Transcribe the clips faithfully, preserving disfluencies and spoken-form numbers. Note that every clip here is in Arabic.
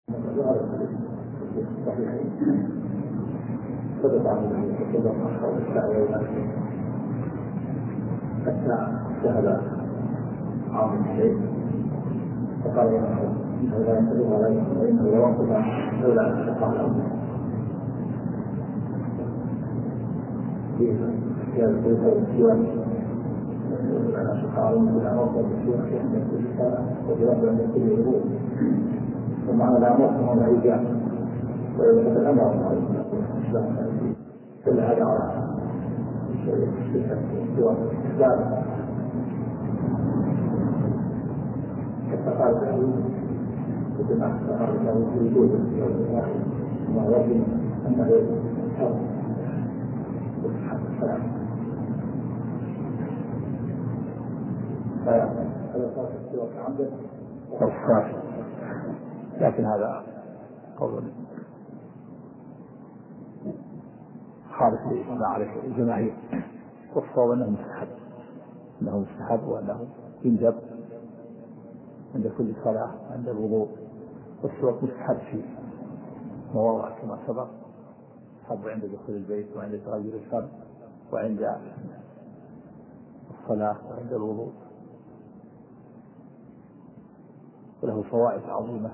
ثبت عن النبي صلى الله عليه وسلم حتى ذهب عام الشيء فقال إنه لا يسلم ولا يسلم وإنه لوقف لولا أن تشق على أمه في هذا البيت والسيوان أن أشق على أمه إلى موقف السيوان في أن يكون رسالة وجواب أن يكون يقول ومعنى لا موقف ولا إيجاب ويجب الأمر كل هذا على سوى الإسلام حتى قال الحديث بدون أكثر أنه في وجود ما يظن أنه يحب السلام هذا صار سوى كعبد لكن هذا قول خالف ما عليه الجماهير والصواب أنه مستحب أنه مستحب وأنه ينجب عند كل صلاة عند الوضوء والسواك مستحب في مواضع كما سبق مستحب عند دخول البيت وعند تغير الفم وعند الصلاة وعند الوضوء وله فوائد عظيمة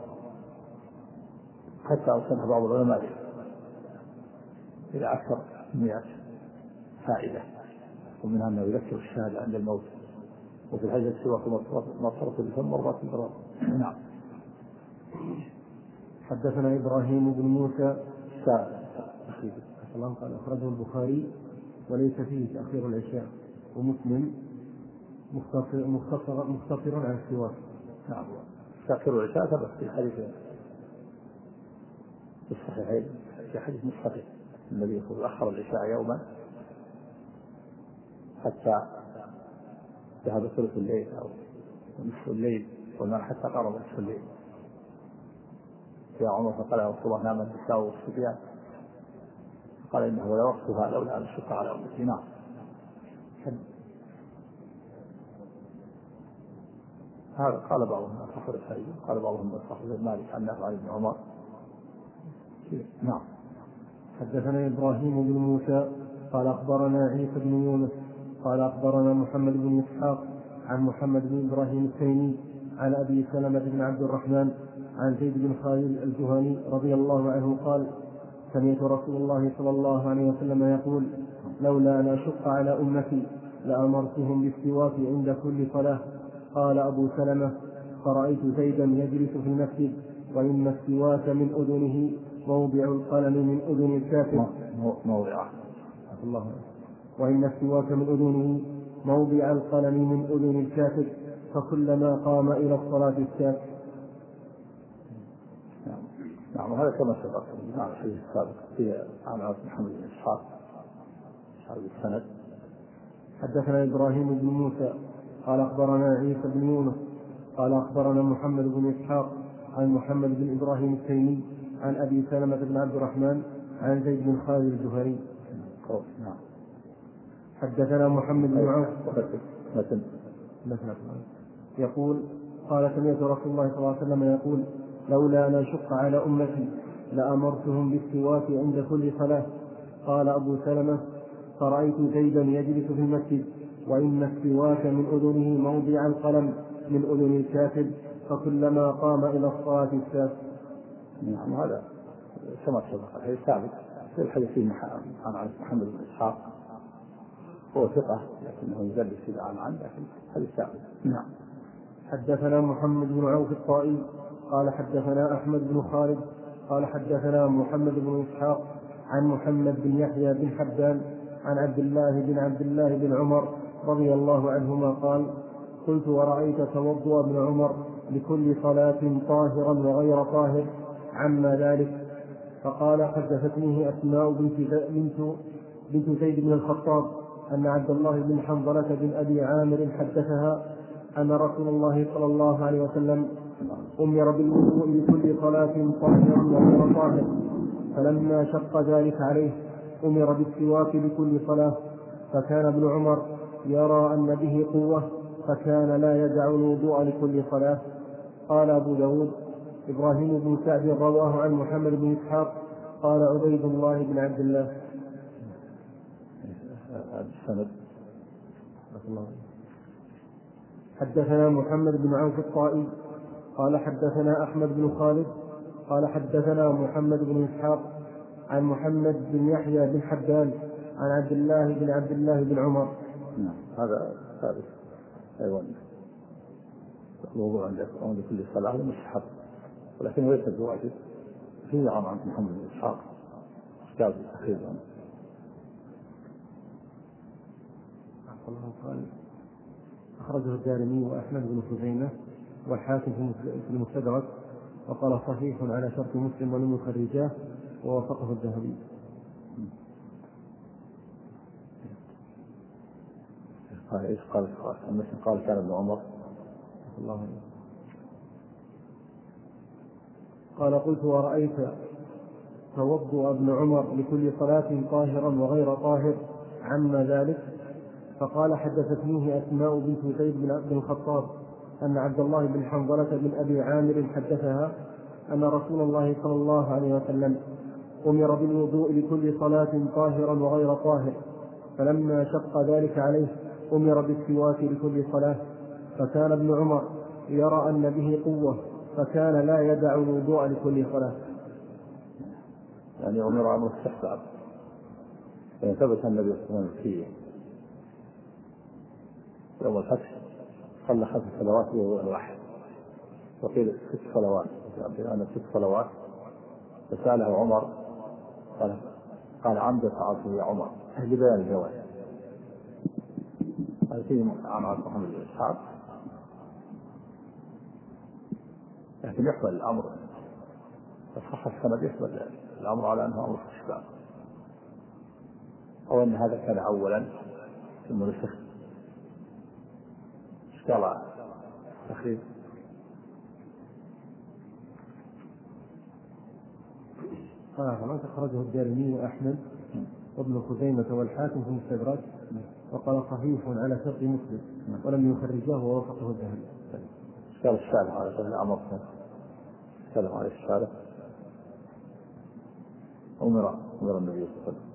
حتى أوصلها بعض العلماء إلى أكثر مئة فائدة ومنها أنه يذكر الشهادة عند الموت وفي الحديث السواك مطرة الفم مرات البراء. نعم. حدثنا إبراهيم بن موسى الله قال أخرجه البخاري وليس فيه تأخير العشاء ومسلم مختصر مختصر مختصر عن السواك. نعم. تأخير العشاء ثبت في حديث في الصحيحين في حديث مصحف النبي صلى الله عليه وسلم أخر العشاء يوما حتى ذهب ثلث الليل أو نصف الليل وما حتى قرب نصف الليل. يا عمر فقال يا رسول الله نام النساء والصبيان قال إنه لوقتها لولا أن أشق على أمتي. نعم. هذا قال بعضهم صاحب الحديث قال بعضهم صاحب مالك عن نافع عن ابن عمر. نعم. حدثنا إبراهيم بن موسى قال أخبرنا عيسى بن يونس قال أخبرنا محمد بن إسحاق عن محمد بن إبراهيم التيمي عن أبي سلمة بن عبد الرحمن عن زيد بن خالد الجهني رضي الله عنه قال سمعت رسول الله صلى الله عليه وسلم يقول لولا أن أشق على أمتي لأمرتهم بالسواك عند كل صلاة. قال أبو سلمة فرأيت زيدا يجلس في المسجد وإن السواك من أذنه موضع القلم من أذن الكافر موضع الله وإن السواك من أذنه موضع القلم من أذن الكافر فكلما قام إلى الصلاة الساك. نعم. نعم. هذا كما سبق مع الحديث السابق في عن محمد بن إسحاق صاحب السند. حدثنا إبراهيم بن موسى قال أخبرنا عيسى بن يونس قال أخبرنا محمد بن إسحاق عن محمد بن إبراهيم التيمي عن أبي سلمة بن عبد الرحمن عن زيد بن خالد الجهني. نعم. حدثنا محمد بن عوف مثلا يقول قال سمعت رسول الله صلى الله عليه وسلم يقول لولا أن أشق على أمتي لأمرتهم بالسواك عند كل صلاة. قال أبو سلمة فرأيت زيدا يجلس في المسجد وإن السواك من أذنه موضع القلم من أذن الكافر فكلما قام إلى الصلاة الساك. نعم. هذا كما سبق الحديث ثابت في الحديث عن محمد بن إسحاق هو ثقة لكنه يدلس إذا عن عنه لكن حديث ثابت. نعم. حدثنا محمد بن عوف الطائي قال حدثنا أحمد بن خالد قال حدثنا محمد بن إسحاق عن محمد بن يحيى بن حبان عن عبد الله بن عبد الله بن عمر رضي الله عنهما قال قلت ورأيت توضأ ابن عمر لكل صلاة طاهرا وغير طاهر عما ذلك. فقال حدثتنيه أسماء بنت, بنت, بنت زيد بن الخطاب أن عبد الله بن حنظلة بن أبي عامر حدثها أن رسول الله صلى الله عليه وسلم أمر بالوضوء لكل صلاة طاهرا وغير طاهر فلما شق ذلك عليه أمر بالسواك لكل صلاة فكان ابن عمر يرى أن به قوة فكان لا يدع الوضوء لكل صلاة. قال أبو داود إبراهيم بن سعد رواه عن محمد بن إسحاق قال عبيد الله بن عبد الله. هذا السند. حدثنا محمد بن عوف الطائي قال حدثنا أحمد بن خالد قال حدثنا محمد بن إسحاق عن محمد بن يحيى بن حبان عن عبد الله بن عبد الله بن عمر. نعم هذا ثالث أيضا الوضوء عند عند كل صلاة مستحب ولكن ليس بواجب. فيه عن عن محمد بن إسحاق كتاب التخريج عنه. قال أخرجه الدارمي وأحمد بن خزيمة والحاكم في المستدرك وقال صحيح على شرط مسلم ولم يخرجاه ووافقه الذهبي. قال إيش قال مثل قال كان ابن عمر الله عليه. قال قلت ورأيت توضأ ابن عمر لكل صلاة طاهرا وغير طاهر عما ذلك؟ فقال حدثتنيه أسماء بنت زيد بن الخطاب أن عبد الله بن حنظلة بن أبي عامر حدثها أن رسول الله صلى الله عليه وسلم أمر بالوضوء لكل صلاة طاهرا وغير طاهر، فلما شق ذلك عليه أمر بالسواك لكل صلاة، فكان ابن عمر يرى أن به قوة فكان لا يدع الوضوء لكل صلاة. يعني أمر أمر استحباب يعني ثبت النبي صلى الله عليه وسلم فيه يوم الفتح صلى خمس صلوات ووضوء واحد وقيل ست صلوات أنا ست صلوات. فسأله عمر قال قال عمد فعلته يا عمر أهل بيان الجواز. هذا فيه عن عبد محمد بن إسحاق لكن يحمل الأمر فصح السند يحمل الأمر على أنه أمر استحباب أو أن هذا كان أولا ثم نسخ. اشترى تخريج آه أخرجه الدارمي وأحمد وابن خزيمة والحاكم في المستدرك وقال صحيح على شرط مسلم ولم يخرجه ووافقه الذهبي. قال الشارع على سبيل الأمر سلم عليه الشارع أمر أمر النبي صلى الله عليه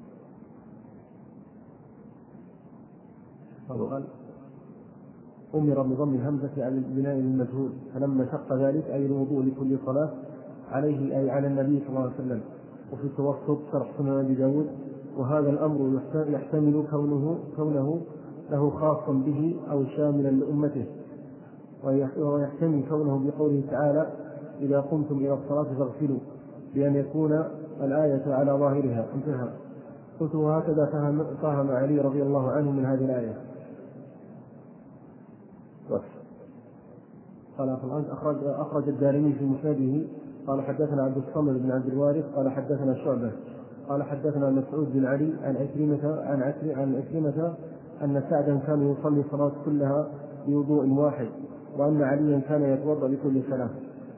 وسلم قال أمر بضم الهمزة على البناء للمجهول، فلما شق ذلك أي الوضوء لكل صلاة عليه أي على النبي صلى الله عليه وسلم. وفي التوسط شرح سنن أبي داود وهذا الأمر يحتمل كونه كونه له خاصا به أو شاملا لأمته، ويحتمل كونه بقوله تعالى إذا قمتم إلى الصلاة فاغسلوا بأن يكون الآية على ظاهرها. انتهى. قلت وهكذا فهم, فهم علي رضي الله عنه من هذه الآية. قال أخرج, أخرج الدارمي في مسنده قال حدثنا عبد الصمد بن عبد الوارث قال حدثنا شعبة قال حدثنا مسعود بن علي عن عكرمة عن عكرمة عن عكرمة أن سعدا كان يصلي الصلاة كلها بوضوء واحد وأن عليا كان يتوضأ لكل صلاة.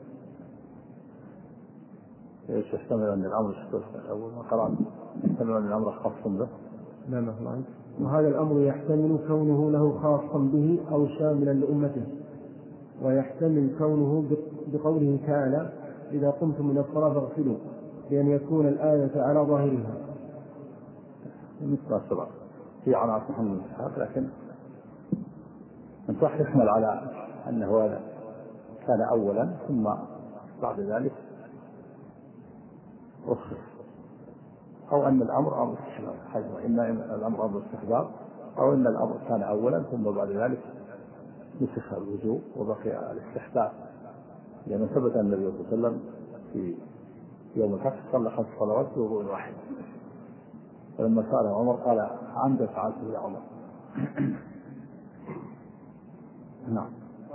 ايش يحتمل ان الامر اول ما قرأت يحتمل ان الامر خاص به؟ نعم الله. وهذا الامر يحتمل كونه له خاصا به او شاملا لامته، ويحتمل كونه بقوله تعالى اذا قمتم من الصلاه فاغسلوا بان يكون الايه على ظاهرها. مثل الصلاه في عن عبد محمد بن إسحاق لكن من صح يحمل على انه هذا كان اولا ثم بعد ذلك رخص أو أن الأمر أمر استحباب حيث إن الأمر أمر استحباب أو أن الأمر كان أولا ثم بعد ذلك نسخ الوجوب وبقي الاستحباب، لأن ثبت النبي صلى الله عليه وسلم في يوم الفتح صلى خمس صلوات بوضوء واحد. فلما سأله عمر قال عمد فعلته يا عمر. نعم.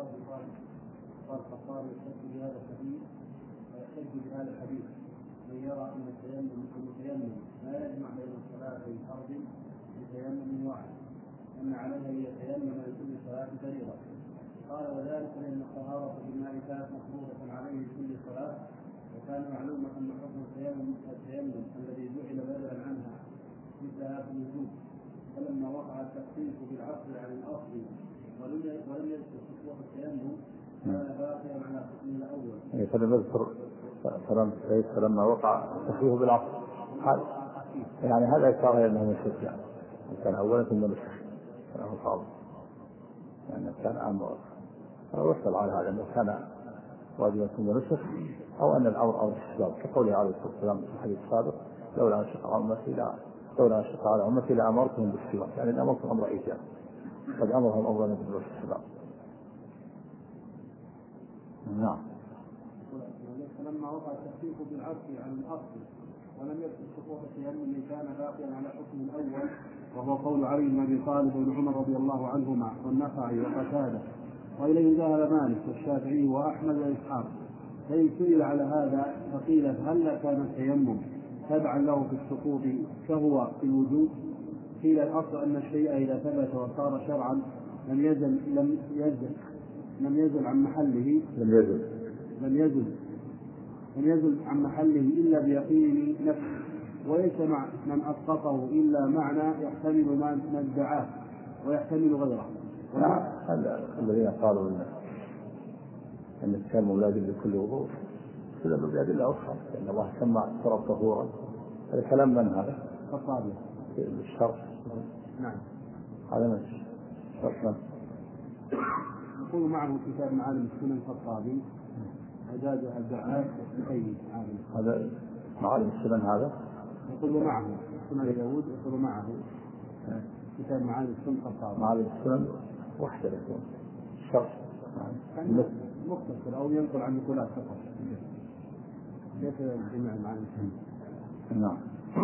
بهذا الحديث من يرى ان التيمم المتيمم لا يجمع بين الصلاتين فرض بتيمم واحد ان عليه ان يتيمم لكل صلاه فريضه. قال وذلك لان الطهاره بالماء كانت مفروضه عليه لكل صلاه وكان معلومه ان حكم التيمم التيمم الذي جعل بدلا عنها مثلها في الوجوب، فلما وقع التخفيف بالعقل عن الاصل ولم يذكر خطوه التيمم كان باقيا على حكم الأول. يعني فلم يذكر فلما وقع تخفيه بالعصر يعني هذا يشار إلى أنه نسخ يعني كان أولا ثم نسخ كان صعب يعني كان أمر وصل على هذا أنه كان واجبا ثم نسخ أو أن الأمر أمر السباب كقوله عليه الصلاة والسلام في الحديث السابق لولا أن شق على أمتي لا لولا أن شق على أمتي لأمرتهم بالسواك يعني الأمر أمر إيجاب قد أمرهم أمرا بالنسبة للسباب. نعم. فلما وقع التخفيف بالعصر عن الأصل ولم يكن سقوط التيمم كان باقيا على حكم الأول وهو قول علي بن أبي طالب وابن عمر رضي الله عنهما والنخعي وقتادة وإليه ذهب مالك والشافعي وأحمد وإسحاق. فإن سئل على هذا فقيل هل كان التيمم تبعا له في السقوط فهو في الوجوب؟ قيل الأصل أن الشيء إذا ثبت وصار شرعا لم يزل لم يزل لم يزل عن محله لم يزل لم يزل لم يزل عن محله إلا بيقين نفسه وليس مع من أسقطه إلا معنى يحتمل ما ادعاه ويحتمل غيره. الذين قالوا إن أن التيمم لازم لكل وضوء استدلوا بأدلة أخرى لأن الله سمى التراب طهورا. هذا كلام من هذا؟ الخطابي الشرط. نعم. هذا من الشرط من؟ يقول معه كتاب معالم السنن الخطابي إعداد الدعاء والتقييد. هذا معالم السنن هذا؟ يقول معه سنن داود يقول معه كتاب معالم السنن الخطابي. معالم السنن وحده يكون الشرط مختصر أو ينقل عن نقولات فقط. كيف جمع معالم السنن؟ نعم.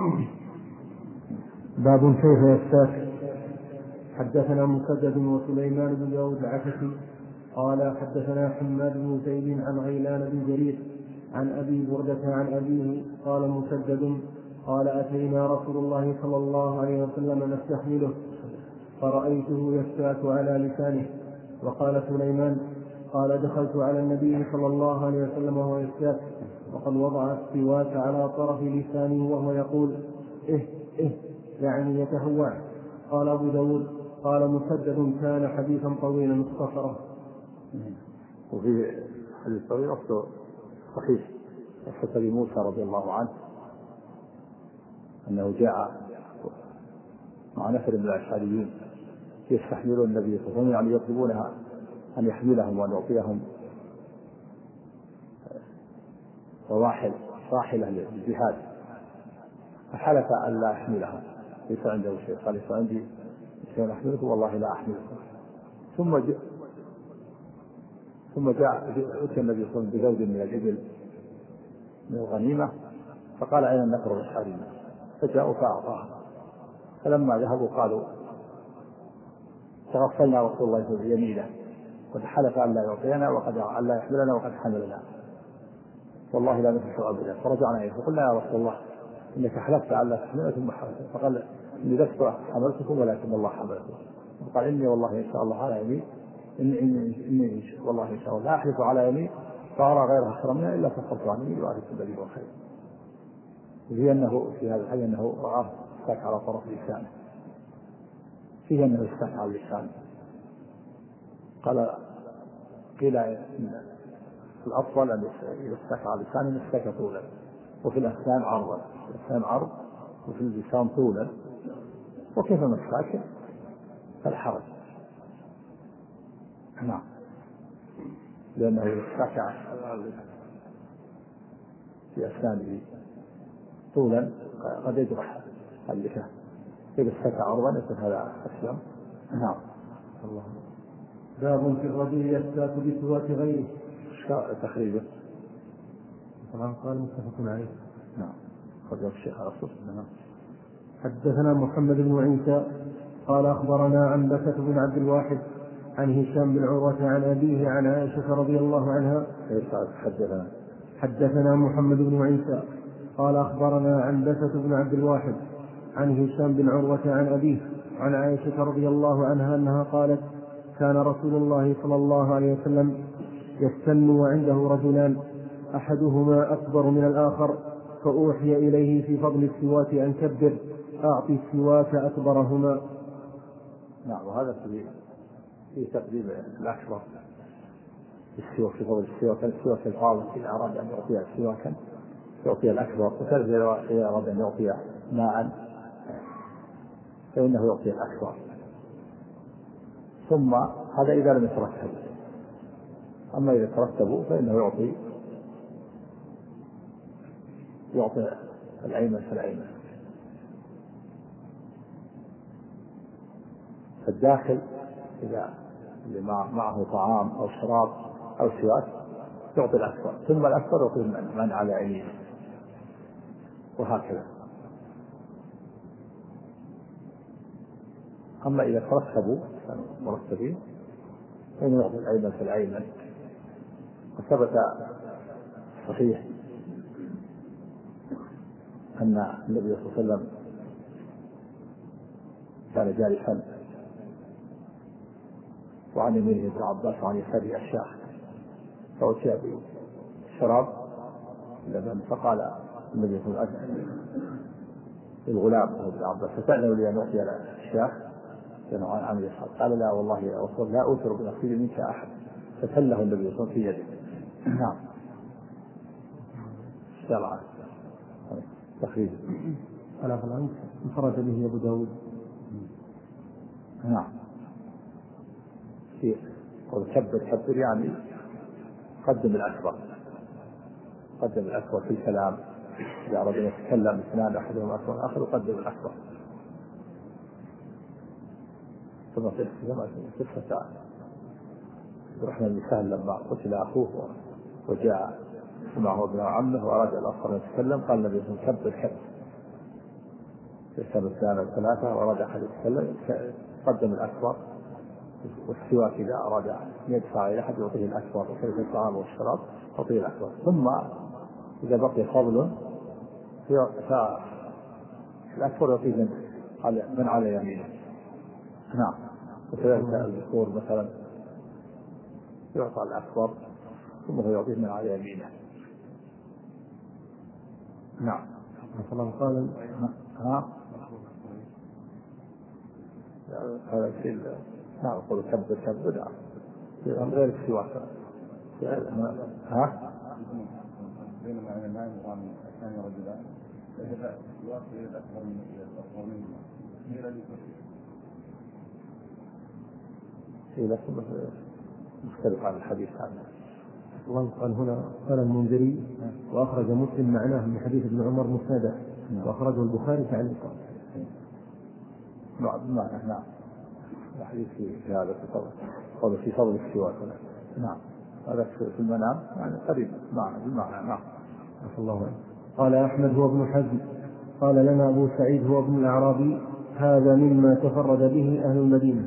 باب كيف يستاك. حدثنا مسدد وسليمان بن داود العكسي قال حدثنا حماد بن زيد عن غيلان بن جرير عن أبي بردة عن أبيه قال مسدد قال أتينا رسول الله صلى الله عليه وسلم نستحمله فرأيته يستاك على لسانه. وقال سليمان قال دخلت على النبي صلى الله عليه وسلم وهو يستاك وقد وضع السواك على طرف لسانه وهو يقول إه إه يعني يتهوع. قال أبو داود قال مسدد كان حديثا طويلا مختصرا. وفي حديث طويل أصله صحيح قصة أبي موسى رضي الله عنه أنه جاء مع نفر من الأشعريين يستحملون النبي صلى الله عليه وسلم يعني يطلبونها أن يحملهم وأن يعطيهم رواحل راحلة للجهاد فحلف أن لا أحملها ليس عنده شيء قال ليس عندي شيء أحملكم والله لا أحملكم. ثم جاء ثم جاء أتي النبي صلى الله عليه وسلم بزوج من الإبل من الغنيمة فقال أين النفر الأشعري فجاءوا فأعطاها. فلما ذهبوا قالوا تغفلنا رسول الله يمينه قد حلف أن لا يعطينا وقد أن لا يحملنا وقد حملنا والله لا نفسه أبدا. فرجعنا إليه فقلنا يا رسول الله إنك حلفت أن لا تحملنا ثم حملتم. فقال إني لست حملتكم ولكن الله حملكم. فقال إني والله إن شاء الله على يمين إني, إني, إني والله إن شاء الله لا أحلف على يمين فأرى غيرها خيرا منها إلا فقرت عن يمين وأهلك الذي هو خير. وفي أنه في هذا الحديث أنه رآه استاك على طرف لسانه فيه أنه استاك على اللسان. قال قيل الأفضل أن يستاك على لسانه يستاك طولا وفي الأسنان عرضا الأسنان عرض وفي اللسان طولا وكيف مساك فالحرج. نعم لأنه يستاك في أسنانه طولا قد يجرح اللسان إذا استاك عرضا يكون هذا أسلم. نعم. الله. باب في الرجل يستاك بسواك غيره. تخريجه طبعا قال متفق عليه. نعم. خرجه الشيخ على الصوت. نعم. حدثنا محمد بن عيسى قال أخبرنا عنبسة بن عبد الواحد عن هشام بن عروة عن أبيه عن عائشة رضي الله عنها. حدثنا حدثنا محمد بن عيسى قال أخبرنا عنبسة بن عبد الواحد عن هشام بن عروة عن أبيه عن عائشة رضي الله عنها أنها قالت كان رسول الله صلى الله عليه وسلم يستن وعنده رجلان أحدهما أكبر من الآخر فأوحي إليه في فضل السواك أن كبر أعطي السواك أكبرهما. نعم. وهذا في في تقديم الأكبر السواك في فضل السواك، السواك الفاضل إذا أراد أن يعطيها سواكا يعطيها الأكبر، وكذلك إذا أراد أن يعطيها ماء فإنه يعطي الأكبر. ثم هذا إذا لم يترتب، أما إذا ترتبوا فإنه يعطي يعطي الأيمن فالأيمن. فالداخل إذا اللي معه طعام أو شراب أو سواك يعطي الأكبر، ثم الأكبر يعطي من على يمينه، وهكذا. أما إذا ترتبوا مرتبين فإنه يعطي الأيمن فالأيمن. وثبت صحيح أن النبي صلى الله عليه وسلم كان جالسا وعن يمينه ابن عباس وعن يساره الشاخ، فأتي بشراب لبن، فقال النبي صلى الله عليه وسلم للغلام ابن عباس فسأله لي أن أعطي الشاخ كان عن يسار، قال لا والله يا رسول لا أوثر بنصيب منك أحد، فسله النبي صلى الله عليه وسلم في يده. نعم. شرعا تخريج على فلان انفرد به أبو داود. نعم. في قول كبر كبر يعني قدم الأكبر، قدم الأكبر في الكلام، إذا أراد أن يتكلم اثنان أحدهم أكبر الآخر يقدم الأكبر. ثم في قصة رحمة بن سهل لما قتل أخوه وجاء معه ابن عمه وأراد الآخر أن يتكلم، قال النبي صلى الله عليه وسلم كبر كبر يسأل الثاني والثلاثة وأراد أحد يتكلم قدم الأكبر. والسواك إذا أراد أن يدفع إلى أحد يعطيه الأكبر، وكذلك الطعام والشراب يعطيه الأكبر. ثم إذا بقي فضل فالأكبر يعطيه من على يمينه. نعم. وكذلك الذكور مثلا يعطى الأكبر ثم هو يعطيه من على يمينه. نعم. مثلا قال ها هذا الشيء. نعم. يقول كبر كبر. نعم. من غير السواك. ها بينما أنا الآن وقام الثاني رجلان فهذا السواك أكبر من الأكبر منه غير الكثير. إيه لكن مختلف عن الحديث عنه. الله قال هنا قال المنذري وأخرج مسلم معناه من حديث ابن عمر مسندا، وأخرجه البخاري تعليقا. نعم. نعم. الحديث في هذا قول في فضل السواك. نعم. هذا في المنام يعني قريب معنى بالمعنى. نعم. الله عنه. قال أحمد هو ابن حزم قال لنا أبو سعيد هو ابن الأعرابي هذا مما تفرد به أهل المدينة.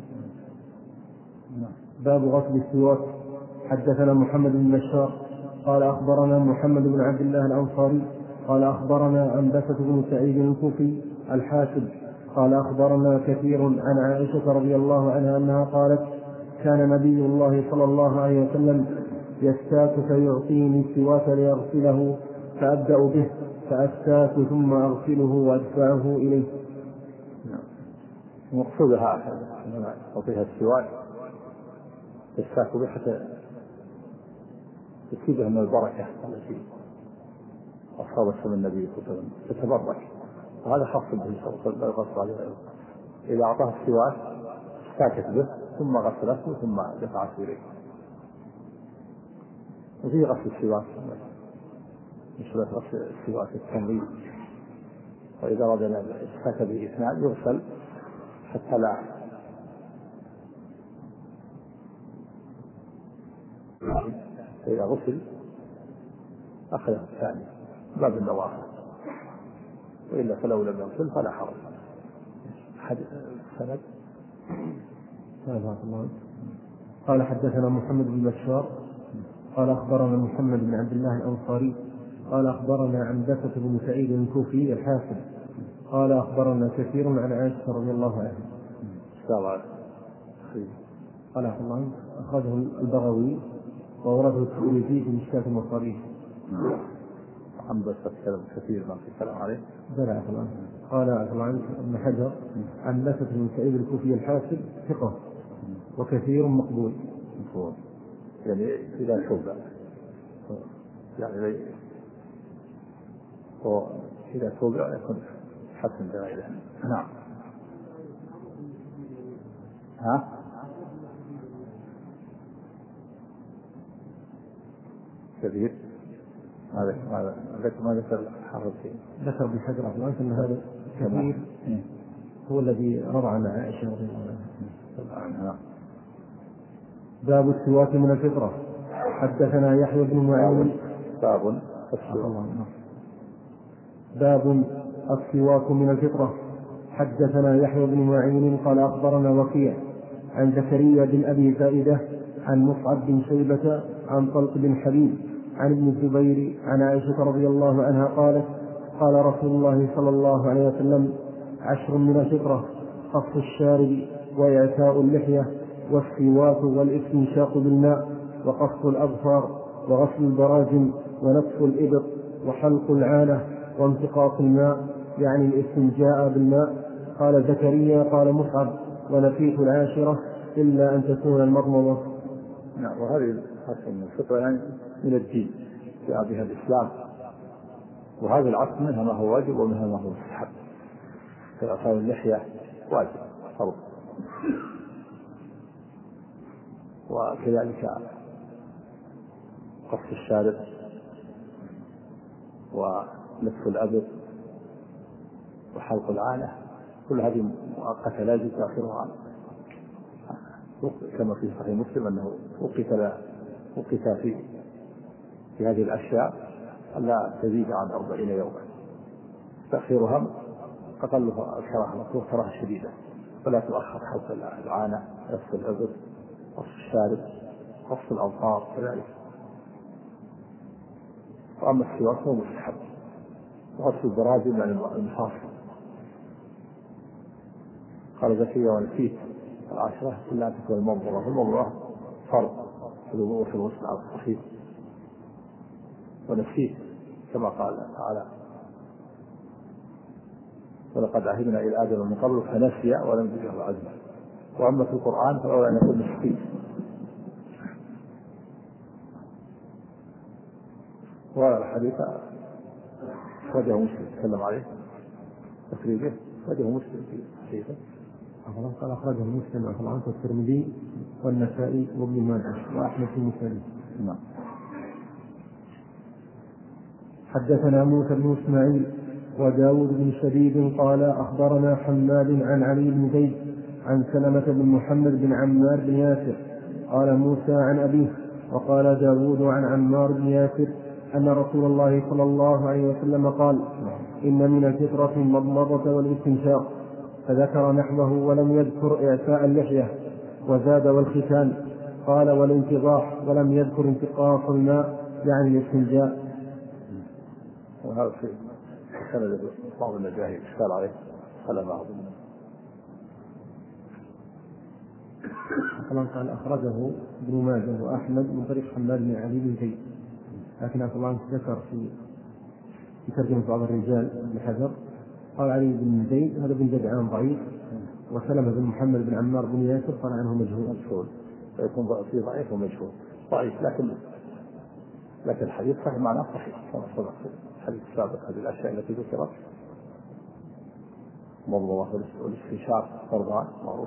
باب غسل السواك. حدثنا محمد بن بشار قال أخبرنا محمد بن عبد الله الأنصاري قال أخبرنا أنبسة بن سعيد الكوفي الحاسب قال أخبرنا كثير عن عائشة رضي الله عنها أنها قالت كان نبي الله صلى الله عليه وسلم يستاك فيعطيني السواك ليغسله فأبدأ به فأستاك ثم أغسله وأدفعه إليه. مقصودها تعطيها السواك تستاك به حتى تصيبها من البركة التي أصابتها من النبي صلى الله عليه وسلم تتبرك، وهذا خاص به صلى الله عليه وسلم. إذا أعطاها السواك استاكت به ثم غسلته ثم دفعته إليه. وفي غسل السواك مثل غسل السواك التمريض، وإذا أراد أن يستاك به اثنان يغسل حتى لا فإذا غسل أخذه الثاني باب النظافة، وإلا فلو لم يغسل فلا حرج. حدث سند. قال حدثنا محمد بن بشار قال أخبرنا محمد بن عبد الله الأنصاري قال أخبرنا عنبسة بن سعيد الكوفي الحاسب قال أخبرنا كثير عن عائشة رضي الله عنها. قال الله أخرجه البغوي وورده الترمذي في مشكاة المصابيح. عنبسة كلام كثير ما في كلام عليه. بلى الله. قال ابن حجر عنبسة بن سعيد الكوفي الحاسب ثقة وكثير مقبول. يعني إذا توبع يعني وإذا توبع يكون حسن بغيره. نعم. ها؟ كبير هذا هذا ما ذكر حافظ فيه. ذكر ابن حجر رحمه الله أن هذا كبير هو الذي رضع مع عائشة رضي الله عنها. باب السواك من الفطرة. حدثنا يحيى بن معين. باب باب السواك من الفطرة. حدثنا يحيى بن معين قال أخبرنا وكيع عن زكريا بن أبي زائدة عن مصعب بن شيبة عن طلق بن حبيب عن ابن الزبير عن عائشة رضي الله عنها قالت قال رسول الله صلى الله عليه وسلم عشر من الفطرة: قص الشارب وإعفاء اللحية والسواك والاستنشاق بالماء وقص الأظفار وغسل البراجم ونطف الإبط وحلق العانة وانتقاص الماء يعني الاستنجاء بالماء. قال زكريا قال مصعب: ونسيت العاشرة إلا أن تكون المضمضة. نعم. وهذه من الفطرة يعني من الدين جاء بها الإسلام، وهذا العصر منها ما هو واجب ومنها ما هو مستحب. فإعفاء اللحية واجب فرض، وكذلك قص الشارب ولف الأبط وحلق العانة، كل هذه مؤقتة لا يجوز تأخيرها، كما في صحيح مسلم أنه وقت وقت في في هذه الأشياء ألا تزيد عن أربعين يوما. تأخيرها أقلها الكراهة مكروه كراهة شديدة، فلا تؤخر حلق العانة، لف الأبط، قص الشارب، قص الأظفار كذلك. وأما السواك فهو مستحب، وغسل البراجم يعني المفاصل. قال زكريا: ونسيت العشرة إلا أن تكون المضمضة. المضمضة فرض في الوضوء في الغسل على الصحيح، ونسيت كما قال تعالى: ولقد عهدنا إلى آدم من قبل فنسي ولم يجد له عزما. وأما في القرآن فلولا أن يكون نسيت. وهذا الحديث أخرجه مسلم تكلم عليه تخريجه، أخرجه مسلم في صحيحه. قال أخرجه مسلم وأخرجه الترمذي والنسائي وابن ماجه وأحمد في مسنده. نعم. حدثنا موسى بن إسماعيل وداود بن شديد قال أخبرنا حماد عن علي بن زيد عن سلمة بن محمد بن عمار بن ياسر قال موسى عن أبيه وقال داود عن عمار بن ياسر أن رسول الله صلى الله عليه وسلم قال: إن من الفطرة المضمضة والاستنشاق، فذكر نحوه ولم يذكر إعفاء اللحية، وزاد والختان. قال: والانتضاح، ولم يذكر انتقاص الماء يعني الاستنجاء. وهذا في سند بعض المجاهيل اشكال عليه قال بعض قال أخرجه ابن ماجه وأحمد من طريق حماد بن علي بن زيد، لكن عبد الله ذكر في في ترجمة بعض الرجال بن حجر قال علي بن زيد هذا بن جدعان ضعيف، وسلمة بن محمد بن عمار بن ياسر قال عنه مجهول. مجهول فيكون فيه ضعيف ومجهول. ضعيف لكن لكن الحديث صحيح معناه صحيح كما سبق في الحديث السابق. هذه الأشياء التي ذكرت مضمضة والاستنشاق فرضان معروف،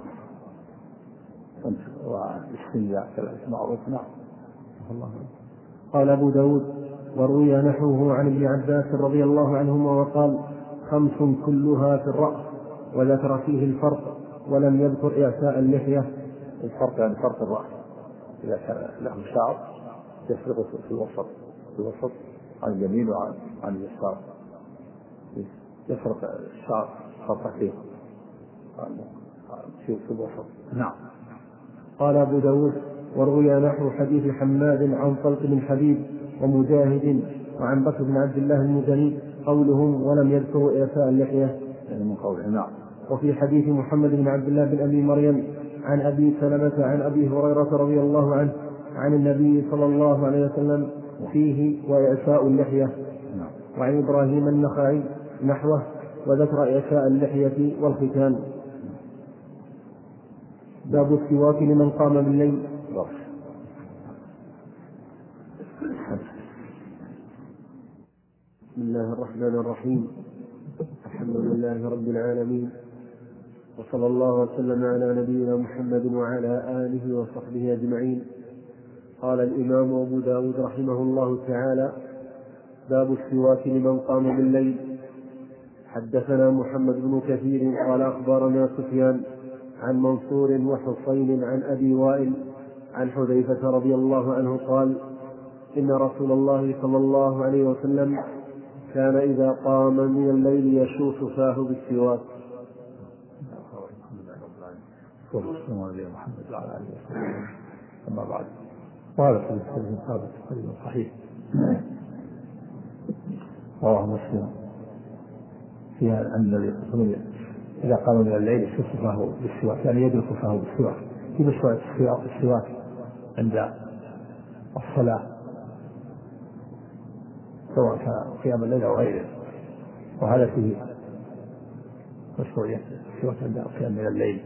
والاستنجاء كذلك معروف. نعم. الله. قال أبو داود: وروي نحوه عن ابن عباس رضي الله عنهما وقال: خمس كلها في الرأس، وذكر فيه الفرق ولم يذكر إعفاء اللحية. الفرق يعني فرق الرأس، إذا كان له شعر يفرق في الوسط في الوسط عن اليمين وعن عن اليسار، يفرق الشعر فرقتين في الوسط. نعم. قال أبو داود: وروي نحو حديث حماد عن طلق بن حبيب ومجاهد وعن بكر بن عبد الله المزني قولهم ولم يذكروا إعفاء اللحية من قوله. نعم. وفي حديث محمد بن عبد الله بن أبي مريم عن أبي سلمة عن أبي هريرة رضي الله عنه عن النبي صلى الله عليه وسلم فيه وإعفاء اللحية. نعم. وعن إبراهيم النخعي نحوه وذكر إعفاء اللحية والختان. باب السواك لمن قام بالليل. بسم الله الرحمن الرحيم. الحمد لله رب العالمين، وصلى الله وسلم على نبينا محمد وعلى آله وصحبه أجمعين. قال الإمام أبو داود رحمه الله تعالى: باب السواك لمن قام بالليل. حدثنا محمد بن كثير قال أخبرنا سفيان عن منصور وحصين عن أبي وائل عن حذيفة رضي الله عنه قال: إن رسول الله صلى الله عليه وسلم كان إذا قام من الليل يشوف فاه بالسواك. محمد وعلى آله وصحبه. أما بعد، قال في الحديث ثابت حديث صحيح رواه مسلم فيها أن الذي إذا قام من الليل يشوف فاه بالسواك، يعني يدرك فاه بالسواك، في مشروع السواك عند الصلاة سواء كان قيام الليل أو غيره، وهذا فيه مشروعية السواك عند قيام من الليل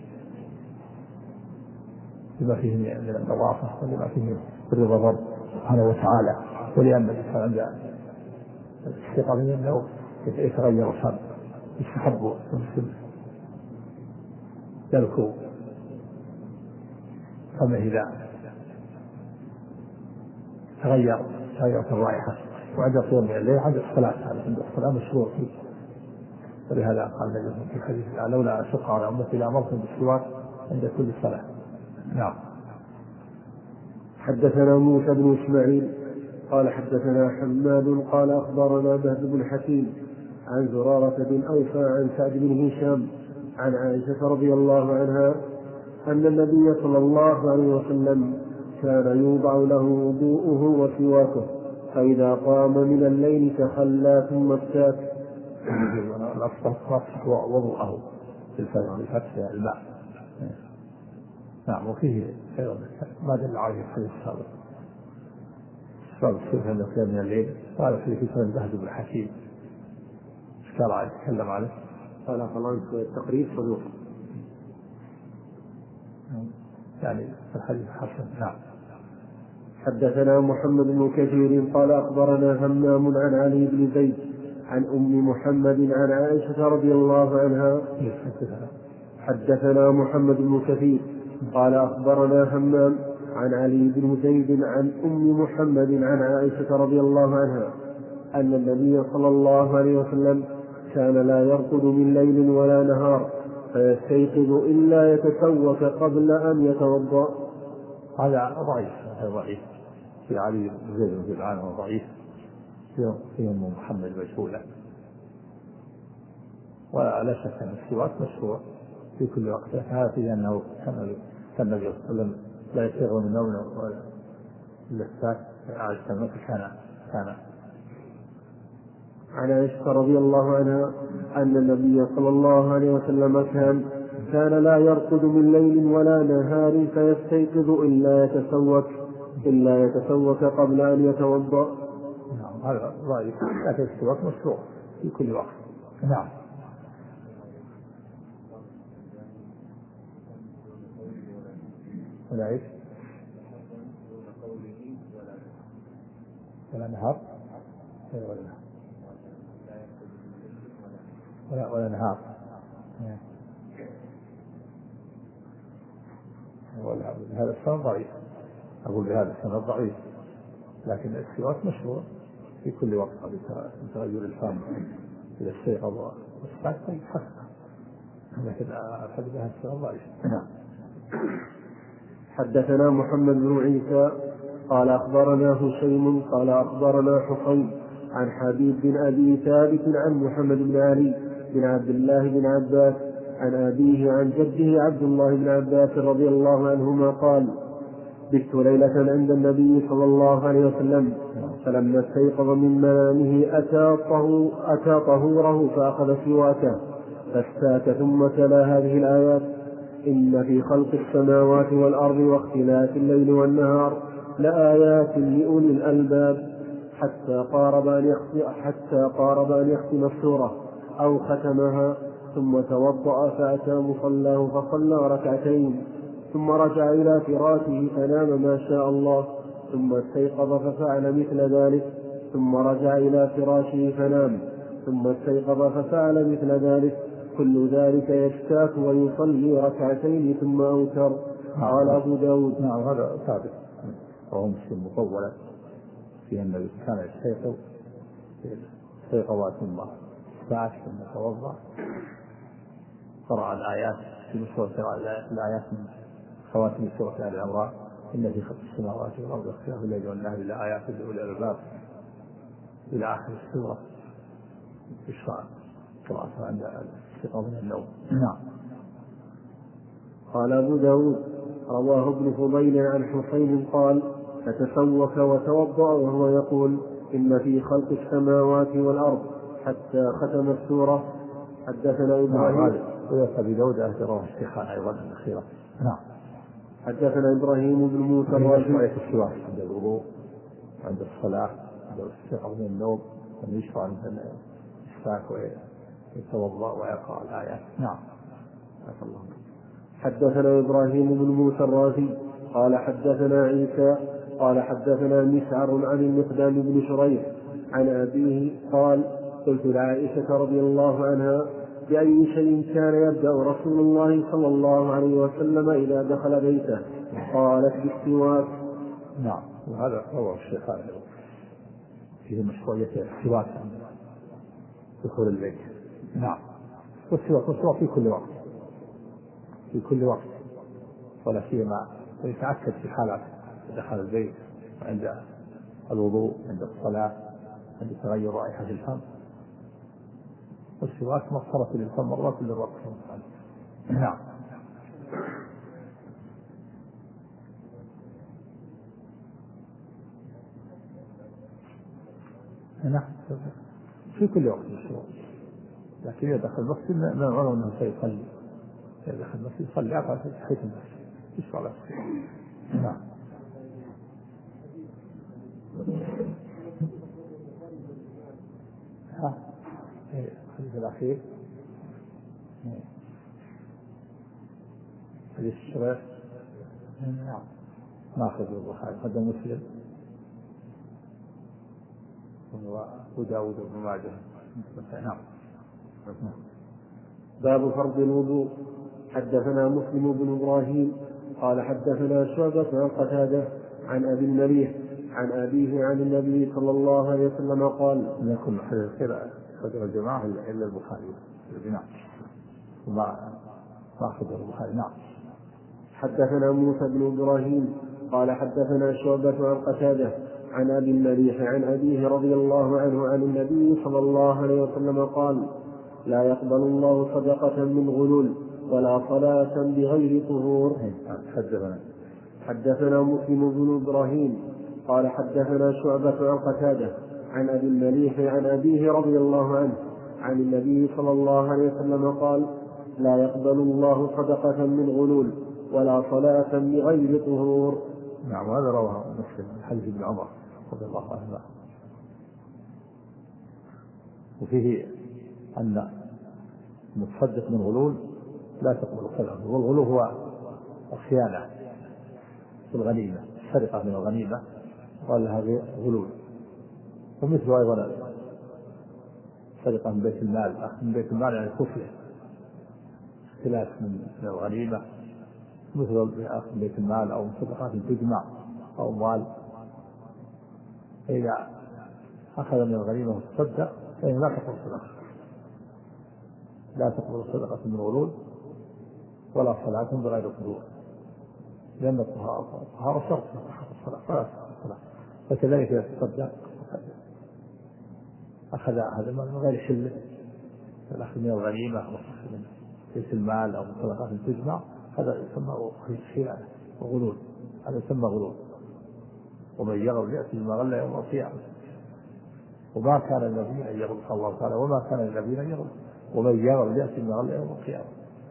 لما فيه من النظافة ولما فيه من رضا الرب سبحانه وتعالى، ولأن الإنسان عند الاستيقاظ من النوم يتغير فم يستحب المسلم يلكو فمه إذا تغير تغيرت الرائحة، وعند قيام من الليل عند الصلاة، هذا عند الصلاة مشروع فيه. ولهذا قال النبي في الحديث: لولا أشق على أمتي لأمرتم بالسواك عند كل صلاة. نعم. حدثنا موسى بن إسماعيل قال حدثنا حماد قال أخبرنا بهز بن حكيم عن زرارة بن أوفى عن سعد بن هشام عن عائشة رضي الله عنها أن النبي صلى الله عليه وسلم كان يوضع له وضوءه وسواكه، فإذا قام من الليل تخلى ثم استاك. الأصل وضوءه بالفتح الماء. نعم. وفيه أيضا ما دل عليه الحديث السابق سبب السلف عند قيام من الليل، قال فيه في سنة بهز بن حكيم اشكال عليه تكلم عليه قال خلاص التقريب صدوق، يعني الحديث حسن. نعم. حدثنا محمد بن كثير قال أخبرنا همام عن علي بن زيد عن أم محمد عن عائشة رضي الله عنها. حدثنا محمد بن كثير قال أخبرنا همام عن علي بن زيد عن أم محمد عن عائشة رضي الله عنها أن النبي صلى الله عليه وسلم كان لا يرقد من ليل ولا نهار فيستيقظ إلا يتسوك قبل أن يتوضأ. هذا ضعيف، هذا ضعيف في علي بن زيد رضي الله عنه، ضعيف في أم محمد مجهولة. ولا شك أن السواك مشروع في كل وقت، هذا فيه أنه كان النبي صلى الله عليه وسلم لا يستيقظ من نوم ولا الساك عائشة كان كان عن عائشة رضي الله عنها أن النبي صلى الله عليه وسلم كان كان لا يرقد من ليل ولا نهار فيستيقظ إلا يتسوك إلا يتسوك قبل أن يتوضأ. نعم. هذا ضعيف، لكن السواك مشروع في كل وقت. نعم. ولا إيش؟ ولا نهار ولا ولا نهار ولا هذا السند ضعيف، أقول بهذا السند ضعيف، لكن السواك مشروع في كل وقت بتغير الفم إذا استيقظ والساك يتحسن، لكن أخذ بهذا السند ضعيف. حدثنا محمد بن عيسى قال أخبرنا هشيم قال أخبرنا حسين عن حبيب بن أبي ثابت عن محمد بن علي بن عبد الله بن عباس عن أبيه عن جده عبد الله بن عباس رضي الله عنهما قال: بت ليلة عند النبي صلى الله عليه وسلم فلما استيقظ من منامه أتى طهوره فأخذ سواكه فاستاك ثم تلا هذه الآيات: إن في خلق السماوات والأرض واختلاف الليل والنهار لآيات لأولي الألباب حتى قارب أن يختم, حتى قارب أن يختم السورة أو ختمها، ثم توضأ فأتى مصلاه فصلى ركعتين ثم رجع إلى فراشه فنام ما شاء الله، ثم استيقظ ففعل مثل ذلك، ثم رجع إلى فراشه فنام، ثم استيقظ ففعل مثل ذلك، كل ذلك يشتاك ويصلي ركعتين ثم أوتر. قال أبو داود. نعم هذا ثابت، وهو مسلم مطولا فيه النبي كان يستيقظ استيقظ ثم استعاش ثم توضأ، قرأ الآيات في سورة الآيات من خواتم سورة آل عمران: إن في خلق السماوات والأرض واختلاف الليل والنهار لآيات لأولي الألباب إلى آخر السورة. يشرع قراءتها عند الاستيقاظ من النوم. نعم. قال أبو داود: رواه ابن فضيل عن حسين قال: فتسوك وتوضأ وهو يقول: إن في خلق السماوات والأرض حتى ختم السورة. حدثنا إبراهيم. ويأتي أبي داود أثره الشيخان أيضا الأخيرة. نعم. حدثنا إبراهيم بن موسى الراشد. السواك عند الوضوء وعند الصلاة عند الاستيقاظ من النوم، أن يشرع عند الإشفاك ويتوضأ ويقرأ الآيات. نعم. الله. حدثنا إبراهيم بن موسى الرازي قال حدثنا عيسى قال حدثنا مسعر عن المقدام بن شريح عن أبيه قال: قلت لعائشة رضي الله عنها: بأي شيء كان يبدأ رسول الله صلى الله عليه وسلم إذا دخل بيته؟ قالت: بالسواك. نعم. وهذا هو الشيخان فيه مشروعية السواك عند دخول البيت. نعم. والسواك والسواك في كل وقت في كل وقت ولا سيما ويتأكد في حالات دخل البيت وعند الوضوء عند الصلاة عند تغير رائحة الفم. والسواك مصرة للفم مرات للرأس. نعم. نعم في كل وقت السواك، لكن إذا دخل المسجد من العلم أنه سيصلي، إذا دخل المسجد يصلي أقل في تحية المسجد يشرع له. نعم. ها الحديث الأخير حديث الشريف. نعم. ما أخذ البخاري قدم مسلم وأبو داود وابن ماجه. نعم. باب فرض الوضوء. حدثنا مسلم بن إبراهيم قال حدثنا شعبة عن قتادة عن أبي المليح عن أبيه عن النبي صلى الله عليه وسلم قال: لم يكن حديث خير خرج الجماعة إلا البخاري نعم وما ما أخذ البخاري. نعم. حدثنا موسى بن إبراهيم قال حدثنا شعبة عن قتادة عن أبي المليح عن أبيه رضي الله عنه عن النبي صلى الله عليه وسلم قال: لا يقبل الله صدقة من غلول ولا صلاة بغير طهور. حدثنا حدثنا مسلم بن إبراهيم قال حدثنا شعبة عن قتادة عن أبي المليح عن أبيه رضي الله عنه عن النبي صلى الله عليه وسلم قال: لا يقبل الله صدقة من غلول ولا صلاة بغير طهور. نعم. هذا رواه مسلم من حديث ابن عمر رضي الله عنه. وفيه أن المتصدق من غلول لا تقبل صدقة، والغلول هو الخيانة في الغنيمة، السرقة من الغنيمة قال لها غلول. ومثل أيضا سرقة من بيت المال، من بيت المال يعني كفله اختلاف من الغنيمة، مثل أخذ بيت المال أو صدقات تجمع أو أموال. إذا أخذ من الغنيمة وتصدق فإنه لا تقبل صدقة، لا تقبل صدقة من غلول ولا صلاة بغير طهور، لأن الطهارة شرط في صحة الصلاة فلا تصح الصلاة. وكذلك إذا تصدق أخذ هذا من غير حله، الأخذ من الغنيمة أو من بيت المال أو من صدقات تجمع هذا يسمى خيانة وغلول، هذا يسمى غلول. ومن يغل يأتي بما غل يوم القيامة. وما كان النبي أن يغل، قال الله تعالى: وما كان النبي أن يغل، ومن يغل يأتي بما غل يوم القيامة.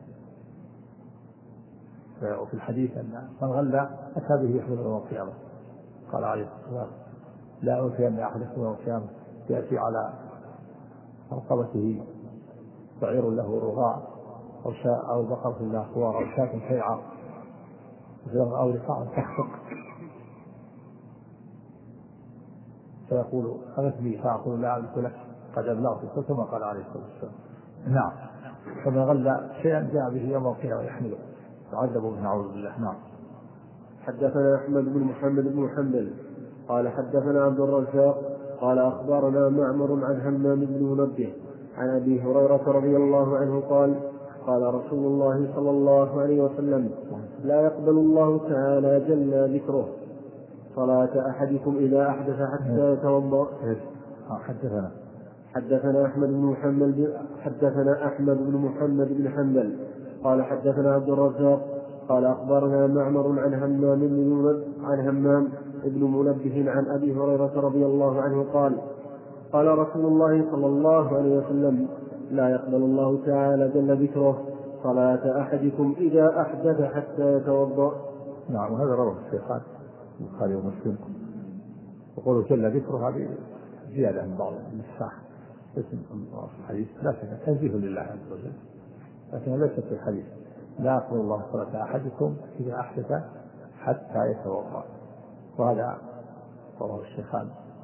وفي الحديث أن من غل أتى به يحمل يوم القيامة. قال عليه الصلاة والسلام: لا أوفين أحدكم يوم القيامة يأتي على رقبته بعير له رغاء أو شاء أو بقرة له خوار أو شاة شيعة أو لقاء تخفق فيقول أغثني فأقول لا أملك لك قد أبلغت كما قال عليه الصلاة والسلام. نعم. فمن غل شيئا جاء به يوم القيامة يحمله يعذب به نعوذ بالله. نعم. حدثنا أحمد بن محمد بن حنبل قال حدثنا عبد الرزاق قال أخبرنا معمر عن همام بن منبه عن أبي هريرة رضي الله عنه قال قال رسول الله صلى الله عليه وسلم لا يقبل الله تعالى جل ذكره صلاة أحدكم إذا أحدث حتى يتوضأ. حدثنا حدثنا أحمد بن محمد حدثنا أحمد بن محمد بن حنبل قال حدثنا عبد الرزاق قال أخبرنا معمر عن همام بن عن همام بن منبه عن أبي هريرة رضي الله عنه قال قال رسول الله صلى الله عليه وسلم لا يقبل الله تعالى جل ذكره صلاة أحدكم إذا أحدث حتى يتوضأ. نعم. وهذا رواه الشيخان البخاري ومسلم. وقوله جل ذكره هذه زيادة من بعض النساخ اسم الحديث لا شك تنزيه لله عز وجل، لكن ليست في الحديث لا يقبل الله صلاة أحدكم إذا أحدث حتى يتوضأ. وهذا رواه الشيخان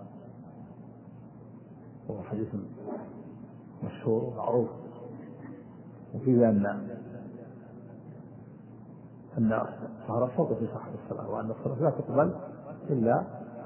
وهو حديث مشهور ومعروف. وفيه أن أن الطهارة شرط في صحة الصلاة، وأن الصلاة لا تقبل إلا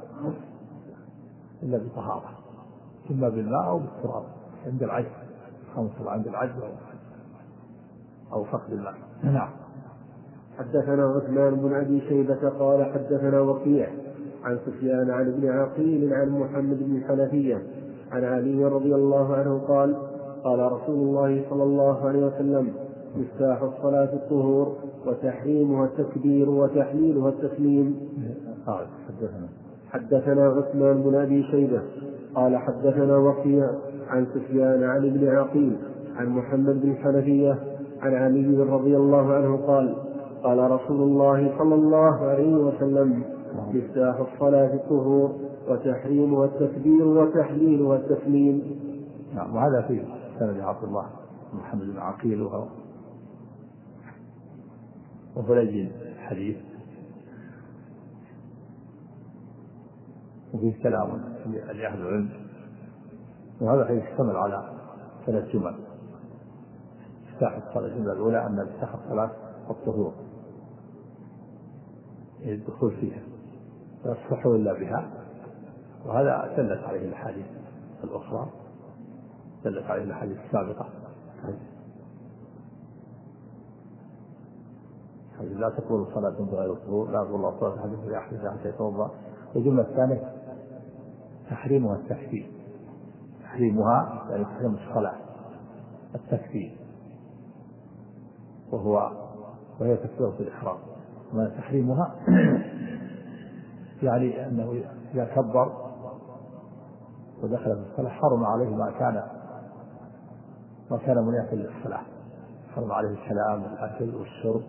إلا بطهارة إما بالماء أو بالتراب عند العجز، خمس عند العجز أو فقد الماء. نعم. حدثنا عثمان بن أبي شيبة قال حدثنا وكيع عن سفيان عن ابن عقيل عن محمد بن الحنفية عن علي رضي الله عنه قال قال رسول الله صلى الله عليه وسلم مفتاح الصلاة الطهور وتحريمها التكبير وتحليلها التسليم. حدثنا حدثنا عثمان بن أبي شيبة قال حدثنا وكيع عن سفيان عن ابن عقيل عن محمد بن الحنفية عن علي رضي الله عنه قال قال رسول الله صلى الله عليه وسلم مفتاح الصلاة الطهور وتحريمها التكبير وتحليلها التسليم. نعم. وهذا في سند عبد الله محمد بن عقيل وهو لين الحديث، وفيه كلام لأهل العلم. وهذا حديث اشتمل على ثلاث جمل. مفتاح الصلاة الجملة الأولى أن مفتاح الصلاة الطهور الدخول فيها لا يصح إلا بها، وهذا دلت عليه الأحاديث الأخرى، دلت عليه الأحاديث السابقة. لا تقول صلاة بغير الطهور، لا تقول الله صلاة أحدكم إذا أحدث حتى يتوضأ. والجملة الثانية تحريمها التكفير، تحريمها يعني تحريم الصلاة التكفير، وهو وهي تكفير في الإحرام. ما تحريمها يعني أنه إذا كبر ودخل في الصلاة حرم عليه ما كان ما كان منافيا للصلاة، حرم عليه الكلام والأكل والشرب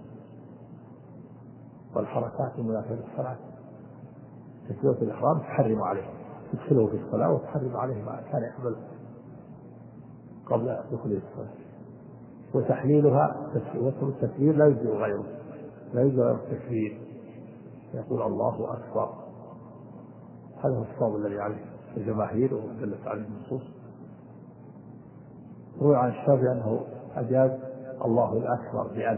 والحركات المنافية للصلاة. تكبيرة الإحرام تحرم عليه، تدخله في الصلاة وتحرم عليه ما كان يعمل قبل دخوله في الصلاة. وتحليلها التكبير لا يجزئ غيره، لا يجزئ غير التكبير، يقول الله أكبر. هذا هو الصواب الذي عليه الجماهير ودلت عليه النصوص. روي عن الشافعي أنه أجاز الله الأكبر بألف،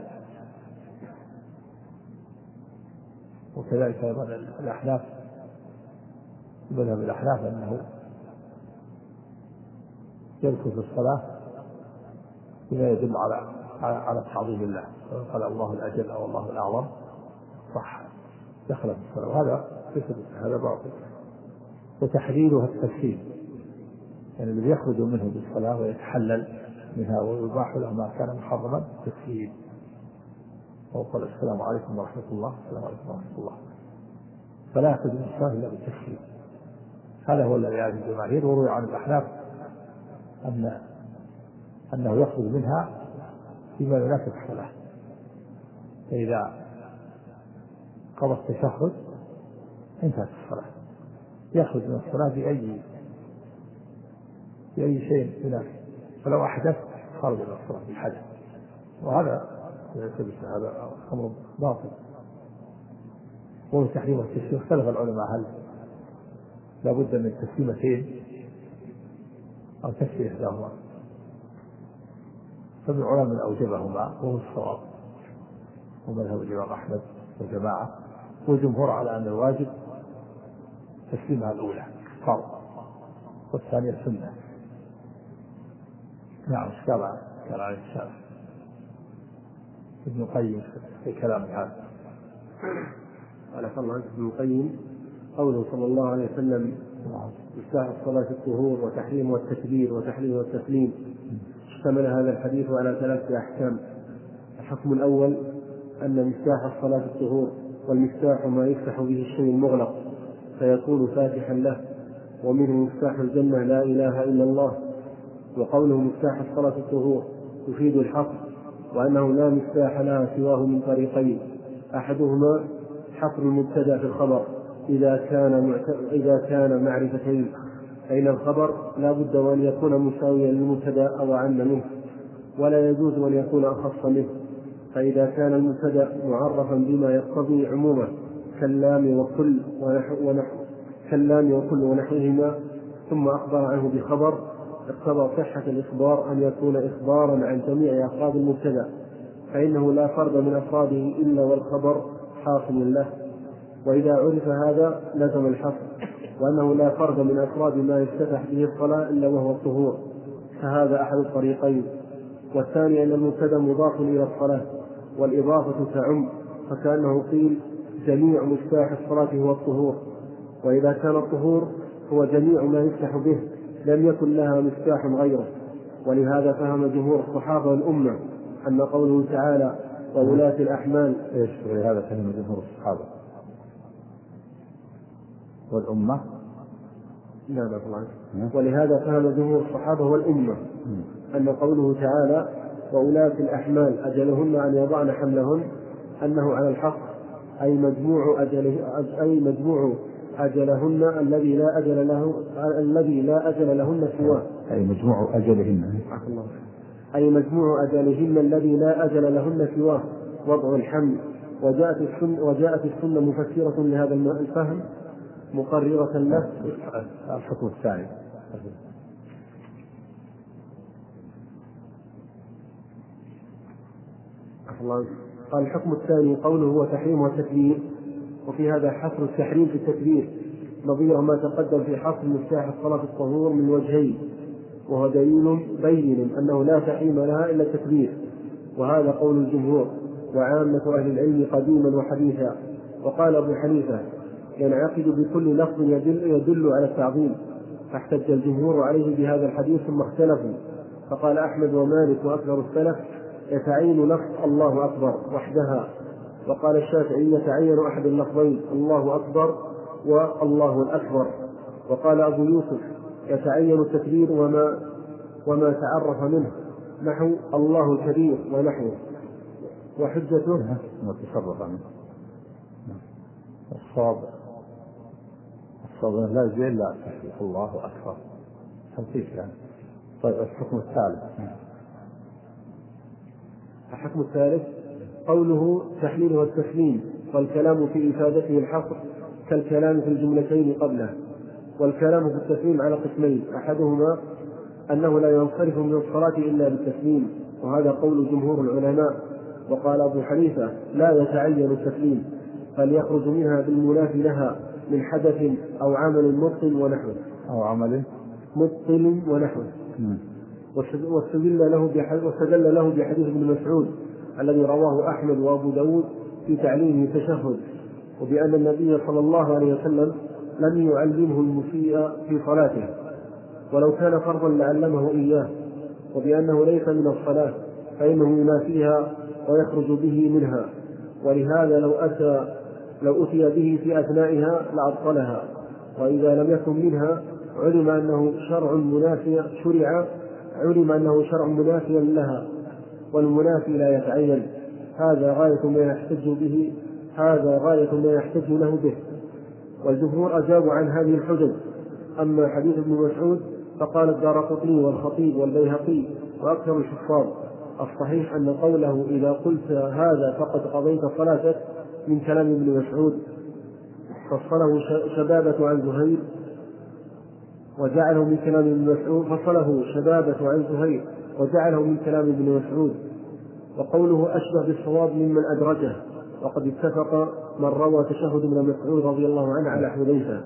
وكذلك أيضا الأحناف مذهب الأحناف أنه يذكر في الصلاة بما يدل على على تعظيم الله، قال الله الأجل أو الله الأعظم صح دخل في الصلاة، وهذا هذا باطل. وتحليلها التسليم، يعني الذي يخرج منه بالصلاة ويتحلل منها ويباح له ما كان محرما تسليم، وقال السلام عليكم ورحمة الله، السلام عليكم ورحمة الله، فلا يخرج من الصلاة إلا بالتسليم. هذا هو الذي عليه الجماهير. وروي عن الأحناف أن أنه يخرج منها فيما يناسب الصلاة، فإذا قضى التشهد انتهت الصلاة، يخرج من الصلاة بأي بأي شيء يناسب، فلو أحدث خرج من الصلاة بالحدث، وهذا هذا أمر باطل. وهو تحريم التشهير اختلف العلماء هل لابد من تسليمتين أو تسليم إحداهما، فابن العلماء أوجبهما وهو الصواب، ومذهب الإمام أحمد وجماعة، والجمهور على أن الواجب تسليمها الأولى فرض والثانية سنة. نعم كما كان عليه السلام ابن القيم في كلام هذا. قال صلى الله عليه ابن القيم قوله صلى الله عليه وسلم مفتاح الصلاة الطهور وتحريم والتكبير وتحليل والتسليم، اشتمل هذا الحديث على ثلاثة أحكام. الحكم الأول أن مفتاح الصلاة الطهور، والمفتاح ما يفتح به الشيء المغلق فيكون فاتحا له، ومنه مفتاح الجنة لا إله إلا الله. وقوله مفتاح الصلاة الطهور يفيد الحصر، وأنه لا مفتاح لها سواه من طريقين: أحدهما حصر المبتدأ في الخبر إذا كان إذا كان معرفتين، فإن الخبر لا بد وأن يكون مساويا للمبتدأ أو أعم منه، ولا يجوز أن يكون أخص منه. فإذا كان المبتدأ معرفا بما يقتضي عمومه كاللام وكل ونحو ونحو كاللام وكل ونحوهما، ثم أخبر عنه بخبر، اقتضى صحة الإخبار أن يكون إخبارا عن جميع أفراد المبتدأ، فإنه لا فرد من أفراده إلا والخبر حاصل له. وإذا عرف هذا لزم الحصر، وأنه لا فرد من أفراد ما يفتتح به الصلاة إلا وهو الطهور، فهذا أحد الطريقين. والثاني أن المبتدأ مضاف إلى الصلاة، والإضافة تعم، فكأنه قيل جميع مفتاح الصلاة هو الطهور. وإذا كان الطهور هو جميع ما يفتح به لم يكن لها مفتاح غيره. ولهذا فهم جمهور الصحابة والأمة أن قوله تعالى وولاة الأحمال إيش ولهذا فهم جمهور الصحابة والأمة لا لا طبعا ولهذا فهم جمهور الصحابة والأمة أن قوله تعالى وولاة الأحمال أجلهن أن يضعن حملهن أنه على الحق، أي مجموع أجله أي مجموع أجلهن الذي لا أجل له الذي لا أجل لهن سواه أي مجموع أجلهن أي مجموع أجلهن الذي لا أجل لهن سواه وضع الحمل. وجاءت السنة وجاءت السنة مفسرة لهذا الفهم مقررة له. الحكم الثاني قال الحكم الثاني قوله هو تحريم والتكبير، وفي هذا حصر التحريم في التكبير نظير ما تقدم في حصر مفتاح الصلاة الطهور من وجهين، وهو دليل بين أنه لا تحريم لها إلا التكبير، وهذا قول الجمهور وعامة أهل العلم قديما وحديثا. وقال أبو حنيفة ينعقد بكل لفظ يدل, يدل على التعظيم، فاحتج الجمهور عليه بهذا الحديث ثم اختلفوا، فقال أحمد ومالك وأكثر السلف يتعين لفظ الله أكبر وحدها، وقال الشافعي يتعين أحد اللفظين الله أكبر والله الأكبر، وقال أبو يوسف يتعين التكبير وما, وما تعرف منه نحو الله الكبير ونحوه. وحجته وتصرف عنه الصواب الصواب لا زين لا تحريف الله أكبر تنفيذ يعني. طيب الحكم الثالث الحكم الثالث قوله تحليل والتسليم، والكلام في إفادته الحصر كالكلام في الجملتين قبله. والكلام في التسليم على قسمين: أحدهما أنه لا ينصرف من الصلاة إلا بالتسليم، وهذا قول جمهور العلماء. وقال أبو حنيفة لا يتعين التسليم، بل يخرج منها بالمنافي لها من حدث أو عمل مبطل ونحوه أو عمل مبطل ونحوه. واستدل له واستدل له بحديث ابن مسعود الذي رواه أحمد وأبو داود في تعليمه التشهد، وبأن النبي صلى الله عليه وسلم لم يعلمه المسيء في صلاته، ولو كان فرضا لعلمه إياه، وبأنه ليس من الصلاة فإنه ينافيها ويخرج به منها. ولهذا لو أتى لو أتي به في أثنائها لأبطلها، وإذا لم يكن منها علم أنه شرع منافي شرع علم أنه شرع منافيا لها، والمنافي لا يتعين. هذا غاية ما يحتج به هذا غاية ما يحتج له به. والجمهور أجابوا عن هذه الحجج. أما حديث ابن مسعود فقال الدارقطني والخطيب والبيهقي وأكثر الحفاظ الصحيح أن قوله إذا قلت هذا فقد قضيت صلاتك من كلام ابن مسعود. فصله شبابة عن زهير وجعله من كلام ابن مسعود، فصله شبابة عن زهير وجعله من كلام ابن مسعود. وقوله أشبه بالصواب ممن أدرجه، وقد اتفق من روى تشهد ابن مسعود رضي الله عنه على حذيفة.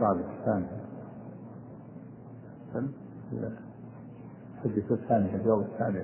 الحديث الثاني الجواب الثاني.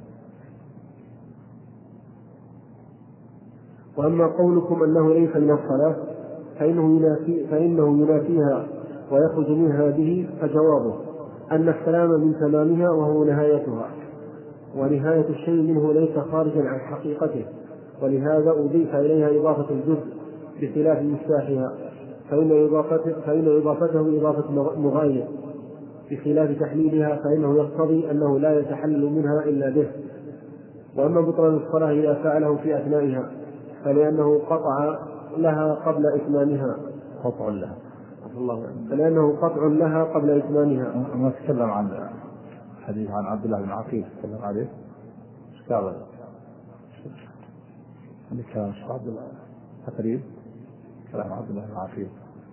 وأما قولكم أنه ليس من الصلاة فإنه, ينافي فإنه ينافيها ويخرج منها به، فجوابه أن السلام من تمامها وهو نهايتها، ونهاية الشيء منه ليس خارجا عن حقيقته، ولهذا أضيف إليها إضافة الجزء بخلاف مفتاحها، فإن إضافته, فإن إضافته إضافة مغاير، بخلاف تحليلها فإنه يقتضي أنه لا يتحلل منها إلا به. وأما بطلان الصلاة إذا فعله في أثنائها فلأنه قطع لها قبل إتمامها قطع لها فلأنه قطع لها قبل إتمامها. ما تكلم عن حديث عن عبد الله بن عقيل تكلم عليه ايش قال؟ هذا كلام عبد الله تقريب كلام عبد الله بن عقيل.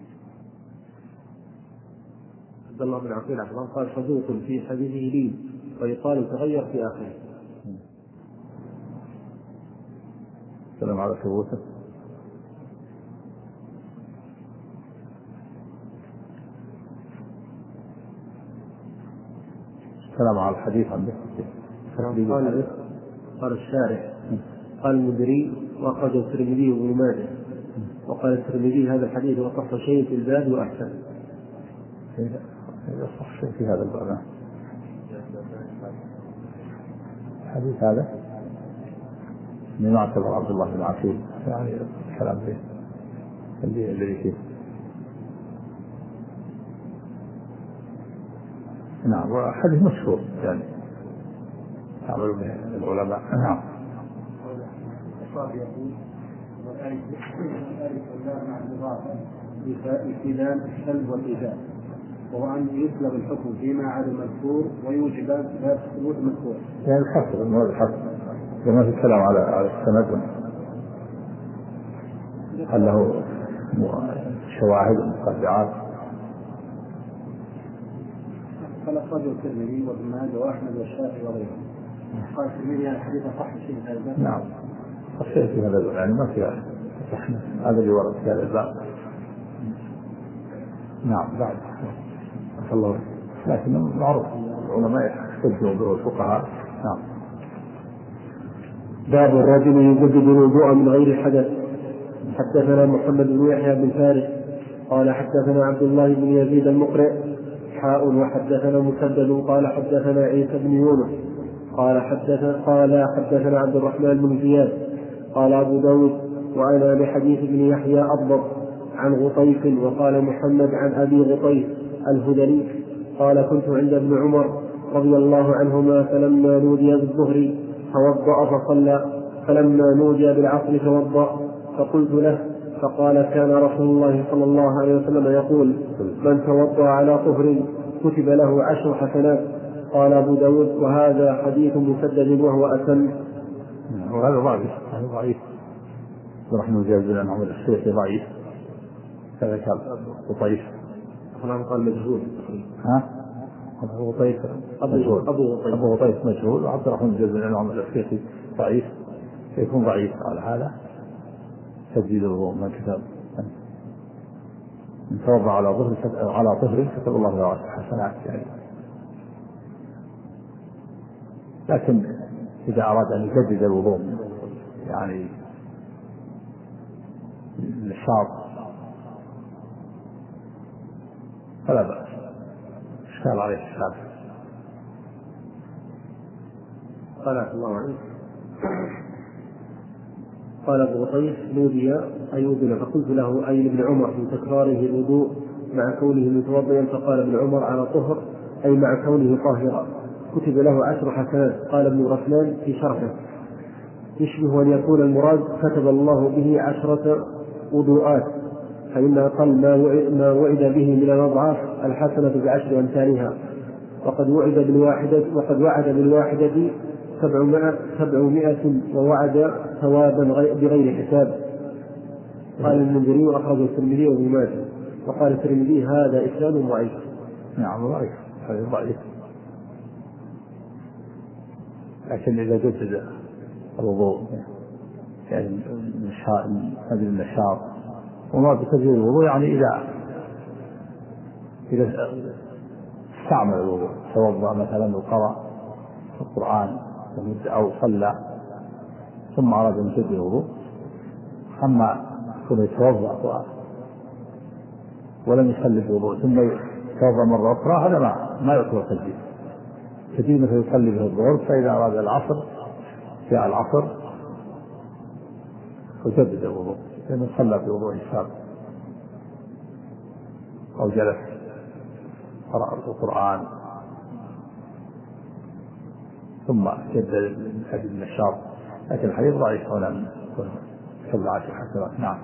عبد الله بن عقيل قال صدوق في حديثه لي ويقال تغير في آخره. كلام على ثبوته. كلام على الحديث عن قال قال الشارح قال المدري وأخرجه الترمذي وابن ماجه، وقال الترمذي هذا الحديث وصح شيء في الباب وأحسن. صح شيء في هذا الباب. الحديث هذا من معتبر عبد الله بن عقيل، يعني الكلام فيه اللي اللي فيه. نعم، وحديث مشهور يعني يعمل به العلماء. نعم. يقول ألف واللام مع الإضافة لفلان السلب والإيجاب، وهو أن يطلب الحكم فيما عدا المذكور ويوجب باب ثبوت المذكور. يعني الحصر المراد الحصر لما في الكلام على على السند هل له شواهد ومقطعات. قال أخرجه الترمذي وابن ماجه وأحمد والشافعي وغيرهم. قال الترمذي الحديث صح شيء هذا الباب. نعم الشيء في هذا يعني ما في صحيح هذا اللي ورد في هذا الباب. نعم بعد الله، لكن معروف العلماء يحتجون به الفقهاء. نعم. باب الرجل يجدد الوضوء من غير حدث. حدثنا محمد بن يحيى بن فارس قال حدثنا عبد الله بن يزيد المقرئ حاء وحدثنا مسدد قال حدثنا عيسى بن يونس قال حدثنا قال حدثنا عبد الرحمن بن زياد قال أبو داود وأنا بحديث ابن يحيى أضبط عن غطيف. وقال محمد عن أبي غطيف الهذلي قال كنت عند ابن عمر رضي الله عنهما فلما نودي بالظهر توضأ فصلى، فلما نودي بالعصر توضأ، فقلت له فقال كان رسول الله صلى الله عليه وسلم يقول من توضأ على طهر كتب له عشر حسنات. قال أبو داود وهذا حديث مسدد وهو أتم. وهذا ضعيف هذا ضعيف رحمه الله جل وعلا. الشيخ ضعيف هذا كان غطيف قال مجهول. ها أبو غطيف مجهول. أبو غطيف مجهول وعبد الرحمن جل وعلا الشيخ ضعيف، يكون ضعيف على هذا تجديد الوضوء من كتاب من توضأ على ظهر على طهر كتب الله له عشر حسنات يعني. لكن إذا أراد أن يجدد الوضوء يعني للشاط فلا بأس، اشكال عليه الشاط. قال الله عنه قال ابو غطيف نودي اي اذن، فقلت له اي ابن عمر من تكراره الوضوء مع كونه متوضئا؟ فقال ابن عمر على طهر اي مع كونه طاهرا كتب له عشر حسنات. قال ابن رسلان في شرحه يشبه ان يكون المراد كتب الله به عشرة وضوءات، فإن أقل ما وعد به من الأضعاف الحسنة بعشر أمثالها، وقد وعد بالواحدة وقد وعد بالواحدة سبعمائة ووعد ثوابا بغير حساب. قال المنذري وأخرجه الترمذي وابن ماجه. وقال الترمذي هذا إسناد ضعيف. نعم ضعيف هذا ضعيف، لكن إذا جدد الوضوء يعني النشاط هذه النشاط وما بتجديد الوضوء يعني إذا إذا استعمل الوضوء توضأ مثلا وقرأ القرآن أو صلى ثم أراد أن يجدد الوضوء، أما كونه يتوضأ ولم يصلي الوضوء ثم يتوضأ مرة أخرى هذا ما ما يعتبر تجديد. تجديد مثل يصلي به الظهر فإذا أراد العصر جاء العصر وجدد الوضوء لأنه صلى في وضوء السابق أو جلس قرأ القرآن ثم جدد من أجل النشاط، لكن الحديث ضعيف ولم يكن صلى عشر حسنات. نعم.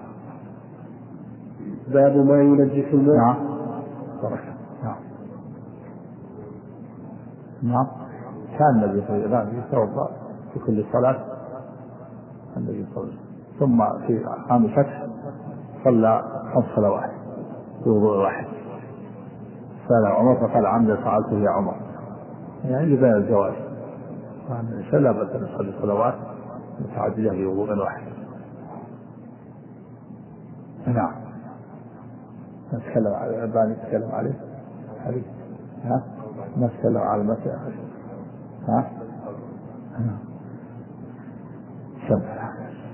باب ما ينجس الماء. نعم. نعم. نعم. كان النبي صلى الله عليه وسلم يتوضأ في كل صلاة النبي صلى الله عليه وسلم، ثم في عام الفتح صلى خمس صلوات بوضوء واحد. سأل عمر فقال عمدا فعلته يا عمر، يعني لبيان الجواز الإنسان لا بد أن يصلي صلوات متعددة بوضوء واحد. نعم. نتكلم على الباني نتكلم عليه حديث ها نتكلم على المسألة ها سمع.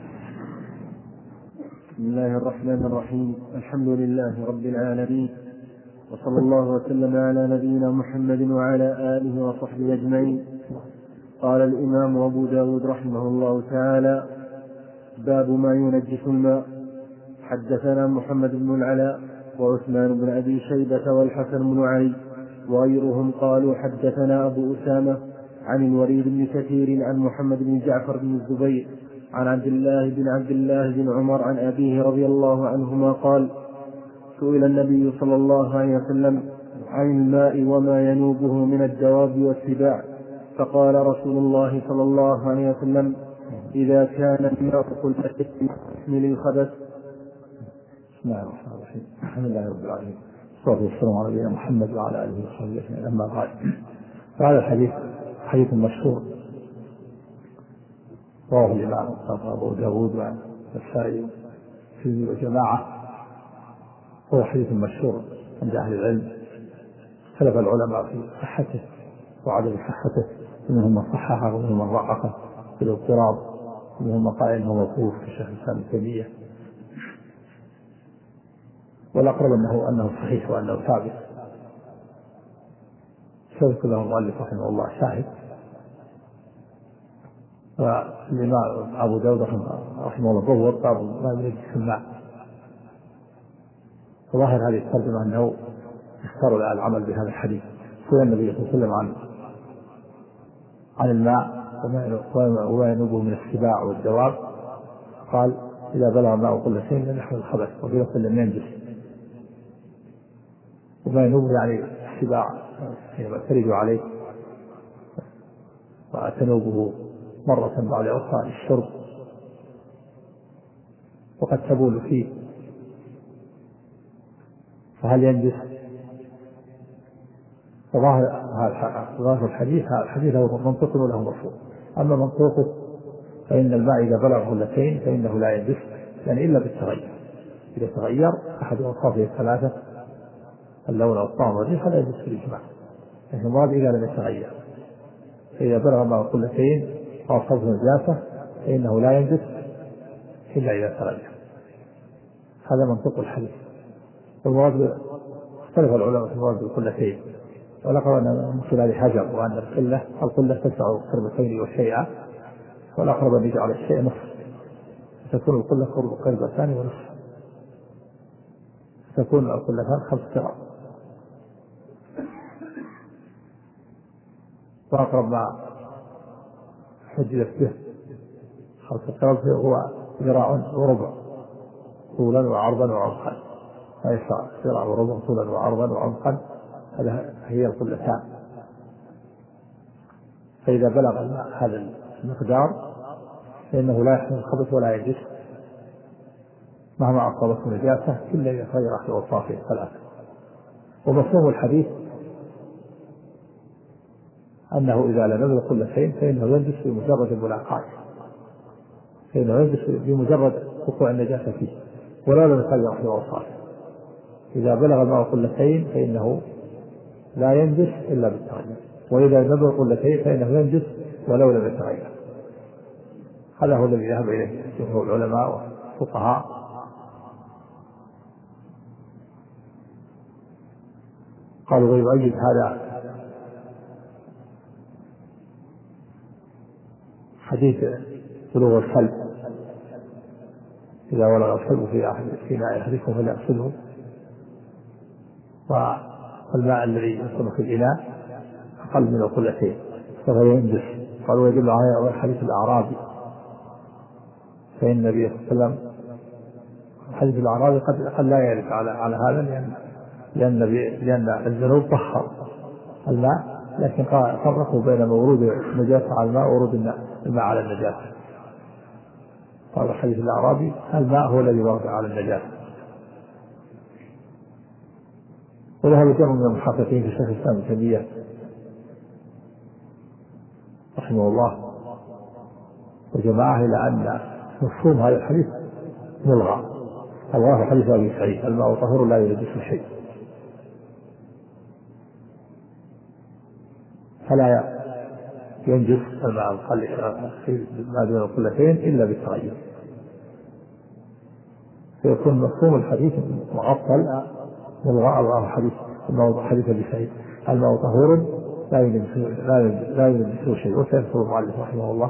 بسم الله الرحمن الرحيم. الحمد لله رب العالمين، وصلى الله وسلم على نبينا محمد وعلى آله وصحبه أجمعين. قال الإمام أبو داود رحمه الله تعالى: باب ما ينجس الماء. حدثنا محمد بن العلاء وعثمان بن أبي شيبة والحسن بن علي وغيرهم قالوا حدثنا أبو أسامة عن الوليد بن كثير عن محمد بن جعفر بن الزبير عن عبد الله بن عبد الله بن عمر عن أبيه رضي الله عنهما قال: سئل النبي صلى الله عليه وسلم عن الماء وما ينوبه من الدواب والسباع، فقال رسول الله صلى الله عليه وسلم: إذا كان الماء قلت يحمل الخبث. بسم الله الرحمن الرحيم. الحمد لله رب العالمين، والصلاة والسلام على نبينا محمد وعلى آله وصحبه أجمعين. أما بعد، فهذا الحديث حديث مشهور رواه الإمام أبو داود والنسائي في وجماعة، هو حديث مشهور عند أهل العلم، اختلف العلماء في صحته وعدم صحته، منهم من صححه ومنهم من ضعفه بالاضطراب، ومنهم من قال إنه موقوف كشيخ الإسلام ابن تيمية، والأقرب أنه أنه صحيح وأنه ثابت. سيذكر له المؤلف رحمه الله شاهد. والإمام أبو داود رحمه الله ضوّر باب ما ينجس الماء. وظاهر هذه الترجمة أنه اختار على العمل بهذا الحديث. سئل النبي صلى الله عليه وسلم عن عن الماء وما ينوبه من السباع والدواب، قال: إذا بلغ الماء قلتين لم يحمل الخبث، وفي لفظ لم ينجس. وما ينوبه يعني السباع حينما ترد عليه وتنوبه مرة بعد أخرى للشرب، وقد تبول فيه، فهل ينجس؟ فظاهر الحديث هذا الحديث له منطق وله مرفوع. أما منطوقه فإن الماء إذا بلغ قلتين فإنه لا ينجس، يعني إلا بالتغير. إذا تغير أحد أوصافه الثلاثة اللون أو الطعم والريح فلا ينجس في الإجماع، لكن المراد إذا لم يتغير. فإذا بلغ الماء قلتين وأصابه نجاسة فإنه لا ينجس إلا إذا تغير. هذا منطق الحديث. والمراد اختلف العلماء في المراد بالقلتين، والأقرب أن من خلال حجر، وأن القلة القلة تسع قربتين وشيئا، والأقرب أن يجعل الشيء نصف، فتكون القلة قربتان ونصف، تكون القلتان خمس قراب. وأقرب ما حجلت به خمس قراب هو ذراع وربع طولا وعرضا وعمقا، فيسع ذراع وربع طولا وعرضا وعمقا، هذا هي القلتان. فإذا بلغ الماء هذا المقدار فإنه لا يحمل الخبث ولا ينجس مهما أصابته نجاسة إلا إذا تغير أحد أوصافه الثلاثة. ومفهوم الحديث أنه إذا لم يبلغ قلتين فإنه ينجس بمجرد الملاقاة، فإنه ينجس بمجرد وقوع النجاسة فيه ولا لم يتغير في أوصافه. إذا بلغ الماء قلتين فإنه لا ينجس إلا بالتغير، وإذا لم يبلغ قلتين فإنه ينجس ولو لم يتغير. هذا هو الذي ذهب إليه جمهور العلماء والفقهاء. قالوا ويؤيد هذا حديث بلوغ الكلب، إذا ولغ الكلب في في ماء أحدكم فليغسله، والماء الذي يصب في الإناء أقل من القلتين فهو ينجس. قالوا ويدل على حديث الأعرابي، فإن النبي صلى الله عليه وسلم حديث الأعرابي قد قد لا يرد على على هذا، لأن لأن لأن الذنوب طهر الماء، لكن فرقوا بين ورود النجاسة على الماء وورود الماء على النجاسة. قال حديث الأعرابي الماء هو الذي ورد على النجاسة. وذهب جمع من المحققين في شيخ الإسلام ابن تيمية رحمه الله وجماعة إلى أن مفهوم هذا الحديث ملغى. الله حديث أبي سعيد الماء طهور لا ينجس شيء، فلا ينجس الماء ما دون القلتين إلا بالتغير، فيكون مفهوم الحديث معطل ملغى. الله حديث الماء حديث أبي سعيد الماء طهور لا ينجس لا ينجس شيء، وسيذكر المؤلف رحمه الله.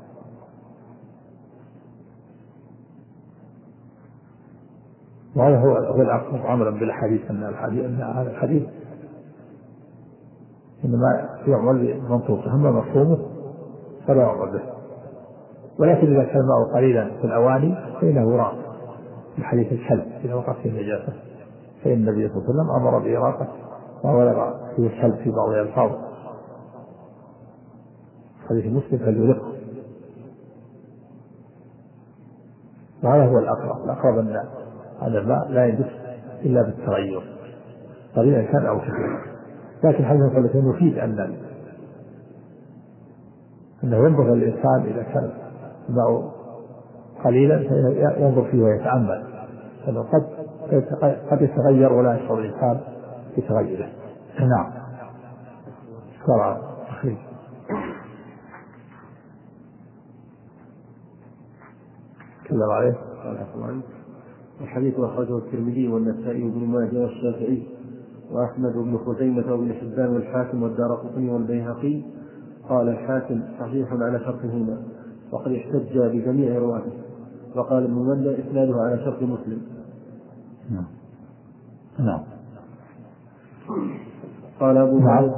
وهذا هو هو الأقرب عملا بالحديث، أن الحديث أن هذا الحديث إنما يعمل بمنطوقه، أما مفهومه فلا يعمل به. ولكن إذا كان الماء قليلا في الأواني فإنه راق في حديث الكلب إذا وقع فيه النجاسة، فإن النبي صلى الله عليه وسلم أمر بإراقة ما ولغ فيه الكلب في بعض الألفاظ، حديث مسلم فليرقه. وهذا هو الأقرب. الأقرب أن هذا الماء لا ينجس إلا بالتغير قليلا كان أو كثيرا. لكن حديث القلتين يفيد أن أنه ينبغي الإنسان إذا كان الماء قليلا ينظر فيه ويتأمل، لأنه قد قد يتغير ولا يشعر الإنسان بتغيره. نعم. شكرا أخي. تكلم عليه. الحديث أخرجه الترمذي والنسائي وابن ماجه والشافعي وأحمد بن خزيمة وابن حبان والحاكم والدارقطني والبيهقي. قال الحاكم صحيح على شرطهما وقد احتج بجميع رواته، وقال ابن مندى إسناده على شرط مسلم. نعم. نعم. قال أبو داود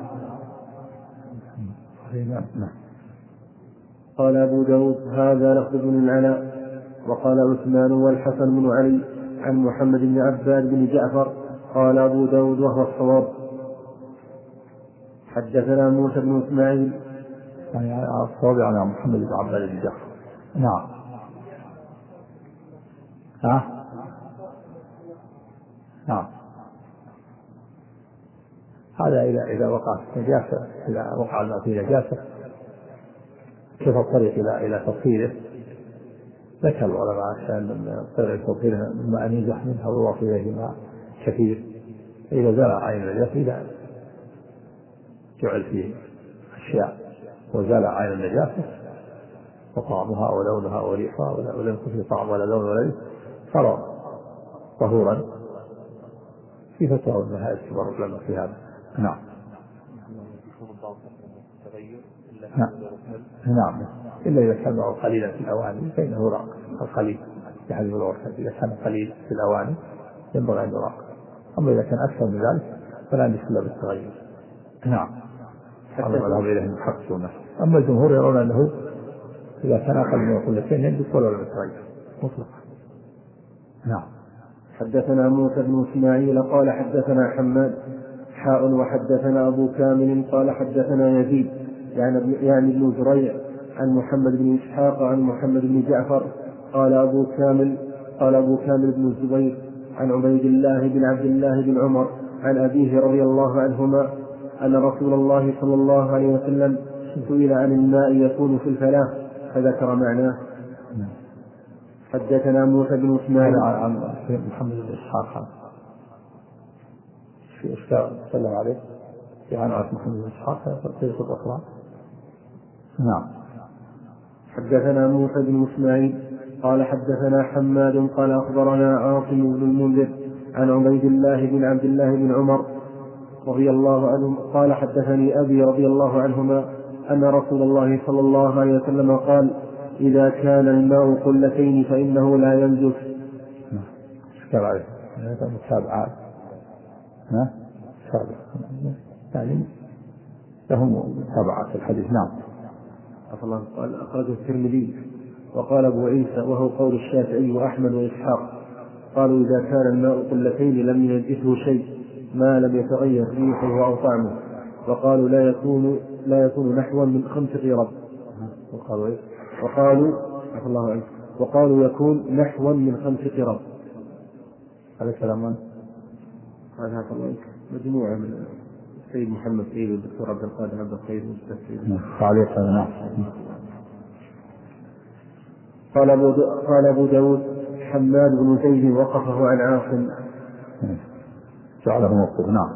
قال أبو داود هذا لفظ بن العلاء. وقال عثمان والحسن بن علي عن محمد بن عباد بن جعفر. قال أبو داود وهو الصواب. حدثنا موسى بن إسماعيل يعني الصواب عن محمد بن عباد بن جعفر. نعم. ها؟ نعم. هذا إذا إذا وقعت نجاسة، إذا وقع الماء في نجاسة كيف الطريق إلى إلى تطهيره؟ ذكر العلماء عشان طريق تطهيره مما أن ينزح منها ويضاف إليه ماء كثير. إذا زال عين النجاسة إذا جعل فيه أشياء وزال عين النجاسة وطعمها ولونها وريحها ولم يكن فيه طعم ولا لون ولا ريح صار طهورا. في فتوى النهاية كبار العلماء في هذا. نعم. نعم. نعم. إلا إذا كان معه قليلا في الأواني فإنه راق القليل يحذف الغرفة. إذا كان قليل في الأواني ينبغي أن يراق. أما إذا كان أكثر من ذلك فلا يشكل بالتغير. نعم. هذا مذهب إليه المحققون. أما الجمهور يرون أنه إذا كان أقل من القلتين ينبغي ولا يتغير مطلقا. نعم. حدثنا موسى بن إسماعيل قال حدثنا حماد حاء وحدثنا أبو كامل قال حدثنا يزيد يعني يعني ابن زريع عن محمد بن إسحاق عن محمد بن جعفر. قال أبو كامل قال أبو كامل بن الزبير عن عبيد الله بن عبد الله بن عمر عن أبيه رضي الله عنهما أن رسول الله صلى الله عليه وسلم سئل عن الماء يكون في الفلاة فذكر معناه. حدثنا موسى بن اسماعيل عن محمد بن إسحاق في أشكال سلم عليه في عن محمد بن إسحاق في الأخرى. نعم. حدثنا موسى بن اسماعيل قال حدثنا حماد قال أخبرنا عاصم بن المنذر عن عبيد الله بن عبد الله بن عمر رضي الله عنه قال حدثني أبي رضي الله عنهما أن رسول الله صلى الله عليه وسلم قال إذا كان الماء قلتين فإنه لا ينجس. اشكال عليه هذا متابعات ها سابق يعني لهم متابعات الحديث. نعم. الله قال أخرجه الترمذي وقال أبو عيسى وهو قول الشافعي وأحمد وإسحاق قالوا إذا كان الماء قلتين لم ينجسه شيء ما لم يتغير ريحه أو طعمه وقالوا لا يكون لا يكون نحوا من خمس قيراط وقالوا إيه؟ وقالوا الله عنه وقالوا يكون نحوا من خمس قيراط. هذا كلام من؟ هذا الله مجموعة من السيد محمد سيد والدكتور عبد القادر عبد الخير والدكتور تعليق. نعم. قال أبو قال أبو داود حماد بن زيد وقفه عن عاصم جعله موقوف. نعم.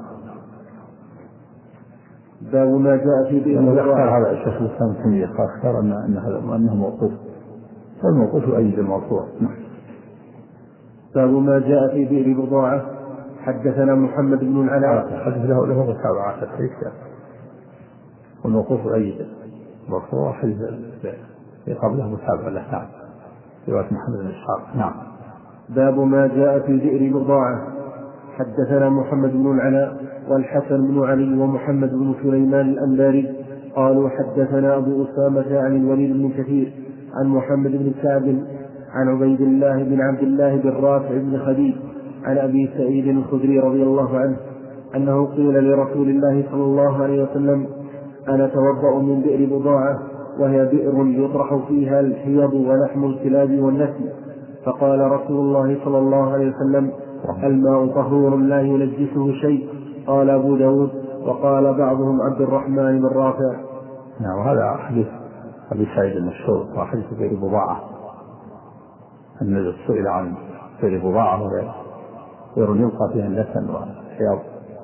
باب ما جاء في بئر اختار هذا الشيخ الإسلام تيمية اختار أن أنه موقوف والموقوف يؤيد المرفوع. باب ما جاء في بئر بضاعة. حدثنا محمد بن العلاء حدث له له متابعات الحديث والموقوف يؤيد المرفوع حديث قبله متابعة له. نعم. رواية محمد بن إسحاق. نعم. باب ما جاء في بئر بضاعة. حدثنا محمد بن العلاء والحسن بن علي ومحمد بن سليمان الأنباري قالوا حدثنا أبو أسامة عن الوليد بن كثير عن محمد بن كعب عن عبيد الله بن عبد الله بن رافع بن خديج عن أبي سعيد الخدري رضي الله عنه أنه قيل لرسول الله صلى الله عليه وسلم أنا أتوضأ من بئر بضاعة وهي بئر يطرح فيها الحيض ولحم الكلاب والنسل فقال رسول الله صلى الله عليه وسلم الماء طهور لا ينجسه شيء. قال أبو داود وقال بعضهم عبد الرحمن بن رافع. نعم. وهذا حديث أبي سعيد المشهور وحديث بئر بضاعة أن النبي سئل عن بئر بضاعة وهي بئر يلقى فيها اللسن والحيض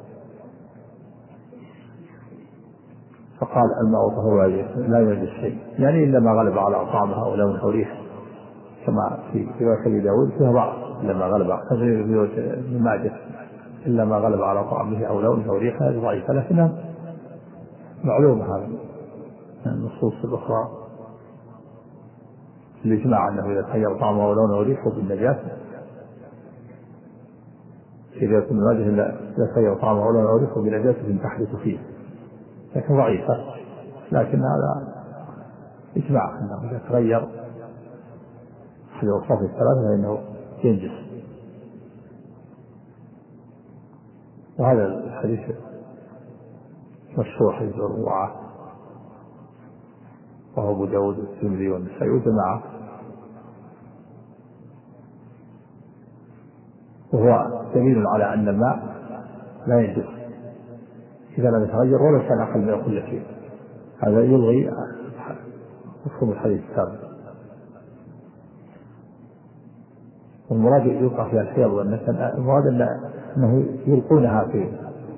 فقال الماء طهور لا ينجس شيء يعني إلا ما غلب على طعمها أو لونها أو ريحها كما في رواية أبي داود فيها ضعف إلا ما غلب على ابن ماجه إلا ما غلب على طعمه أو لونه أو ريحه ضعيفة لكنها معلومة هذا النصوص الأخرى الإجماع أنه إذا تغير طعمه أو لونه أو ريحه بالنجاسة إذا يكون ماجه إلا إذا تغير طعمه أو لونه أو ريحه بنجاسة تحدث فيه لكن ضعيفة لكن هذا إجماع أنه إذا تغير أحد الأوصاف الثلاثة فإنه ينجس. وهذا الحديث مشهور حديث الرواعة وهو أبو داود والترمذي والنسائي وجماعة وهو دليل على أن الماء لا ينجس إذا لم يتغير ولا كان أقل من كل شيء. هذا يلغي مفهوم الحديث السابق. والمراد يلقى فيها الحيض والنسل المراد أنه يلقونها في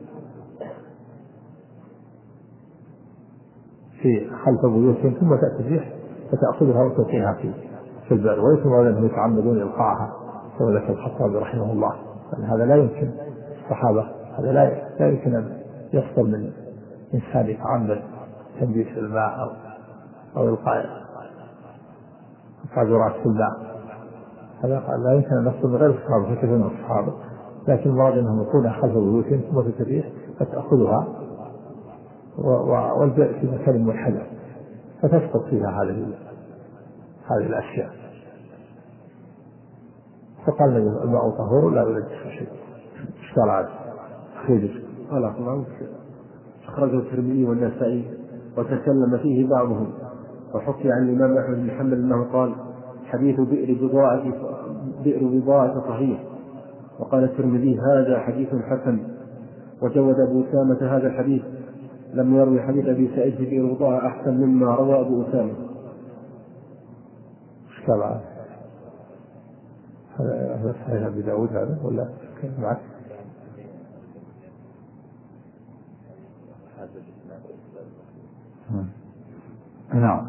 في خلف بيوتهم ثم تأتي الريح فتأخذها وتلقيها في في البئر وليس المراد أنهم يتعمدون إلقاءها كما ذكر الخطابي رحمه الله. هذا لا يمكن الصحابة هذا لا لا يمكن أن يصدر من إنسان يتعمد تنبيش الماء أو أو إلقاء قاذورات في الماء. هذا لا يمكن أن نصدر من غير الصحابة كثير من الصحابة لكن المراد أنهم يكونها خلف بيوتهم ثم تأتي الريح فتأخذها والبئر في مكان منحدر فتسقط فيها هذه هذه الأشياء. فقال الماء طهور لا ينجس شيء. اشكال عاد خير قال طبعا أخرجه الترمذي والنسائي وتكلم فيه بعضهم وحكي عن الإمام أحمد بن حنبل أنه قال حديث بئر بضاعة بئر بضاعة صحيح. وقال الترمذي هذا حديث حسن. وجود أبو أسامة هذا الحديث لم يروي حديث أبي سعيد في بئر بضاعة أحسن مما روى أبو أسامة. ايش قال هذا صحيح أبي داود هذا ولا كيف معك؟ نعم.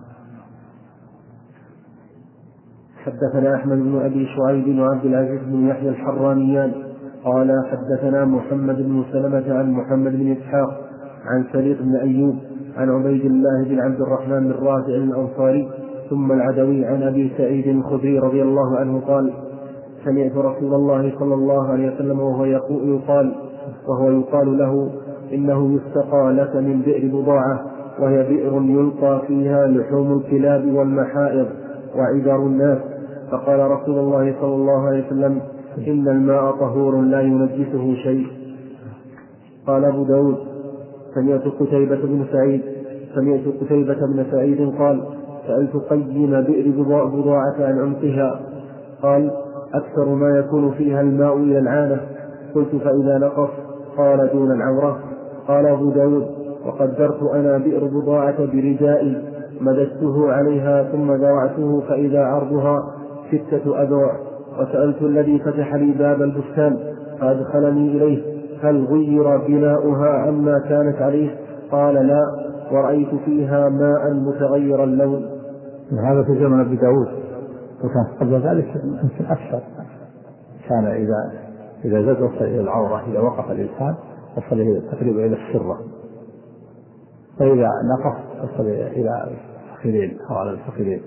حدثنا أحمد بن أبي شعيب وعبد العزيز بن يحيى الحرانيان قال حدثنا محمد بن سلمة عن محمد بن إسحاق عن سريق بن أيوب عن عبيد الله بن عبد الرحمن بن رافع الأنصاري ثم العدوي عن أبي سعيد الخدري رضي الله عنه قال سمعت رسول الله صلى الله عليه وسلم وهو يقال وهو يقال له إنه يستقى لك من بئر بضاعة وهي بئر يلقى فيها لحوم الكلاب والمحائض وعذر الناس. فقال رسول الله صلى الله عليه وسلم إن الماء طهور لا ينجسه شيء. قال أبو داود سمعت قتيبة بن سعيد سمعت قتيبة بن سعيد قال سألت قيم بئر بضاعة عن عمقها قال أكثر ما يكون فيها الماء إلى العانة. قلت فإذا نقص قال دون العورة. قال أبو داود وقدرت أنا بئر بضاعة بردائي مددته عليها ثم ذرعته فإذا عرضها ستة أذرع وسألت الذي فتح لي باب البستان فأدخلني إليه هل غير بناؤها عما كانت عليه؟ قال لا ورأيت فيها ماء متغير اللون. هذا في زمن أبي داود وكان قبل ذلك يمكن أكثر. كان إذا إذا زاد وصل إلى العورة إذا وقف الإنسان وصل تقريبا إلى السرة فإذا نقص وصل إلى الفخذين أو على الفخذين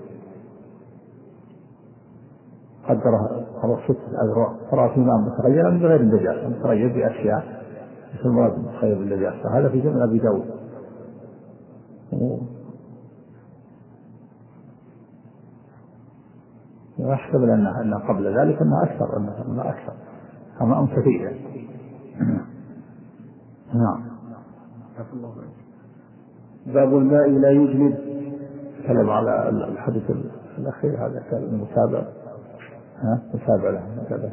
قدرها خلاص ست أذرع فرأت الماء متغيرا بغير النجاسة متغير بأشياء مثل المراد متغير بالنجاسة. هذا في زمن أبي داود. ويحتمل أنها أن قبل ذلك أنها أكثر أنها أكثر ماء كثير. نعم. باب الماء لا يجلب. تكلم على الحديث الأخير هذا كان المتابع ها متابع له متابع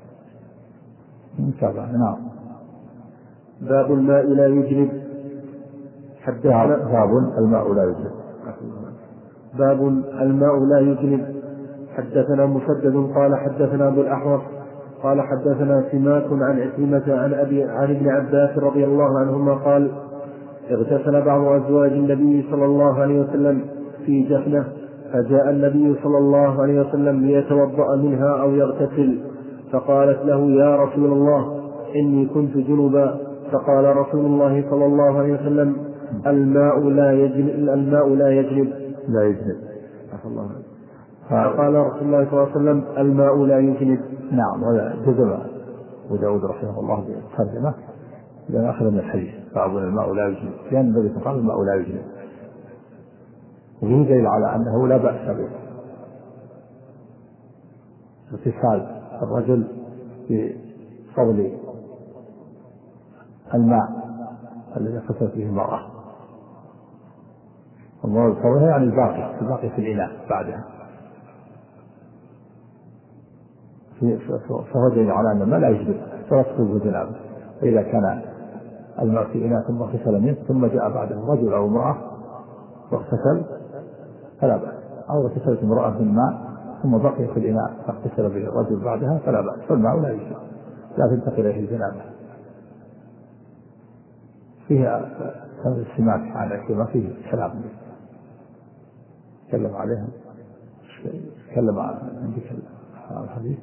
متابع. نعم. باب الماء لا يجلب. حدثنا باب الماء لا يجلب. باب الماء لا يجلب. حدثنا مسدد قال حدثنا أبو الأحوص قال حدثنا سماك عن عكرمة عن أبي عن ابن عباس رضي الله عنهما قال اغتسل بعض أزواج النبي صلى الله عليه وسلم في جفنة فجاء النبي صلى الله عليه وسلم ليتوضأ منها أو يغتسل فقالت له يا رسول الله إني كنت جنبا. فقال رسول الله صلى الله عليه وسلم الماء لا يجلب الماء لا يجلب لا يجلب. فقال رسول الله صلى الله عليه وسلم الماء لا يجلب. نعم. وهذا جزم أبو داود رحمه الله بالترجمة لأن أخذ من الحديث باب الماء لا يجلب لأن النبي قال الماء لا يجلب وفيه دليل على أنه لا بأس به اغتسال الرجل بفضل الماء الذي اغتسلت به المرأة. الماء بفضلها يعني الباقي الباقي في الإناء بعدها فهو دليل على أن الماء لا يجلب فلا تخرج جنابه. فإذا كان الماء في إناء ثم اغتسل منه ثم جاء بعده رجل أو امرأة واغتسل فلا بأس. أو اغتسلت امرأة بالماء ثم بقي في الإناء فاغتسل به الرجل بعدها فلا بأس فالماء لا يجلب لا تنتقل إليه الجنابة. فيها السماك عن عكرمة فيه كلام تكلم عليها تكلم عن الحديث.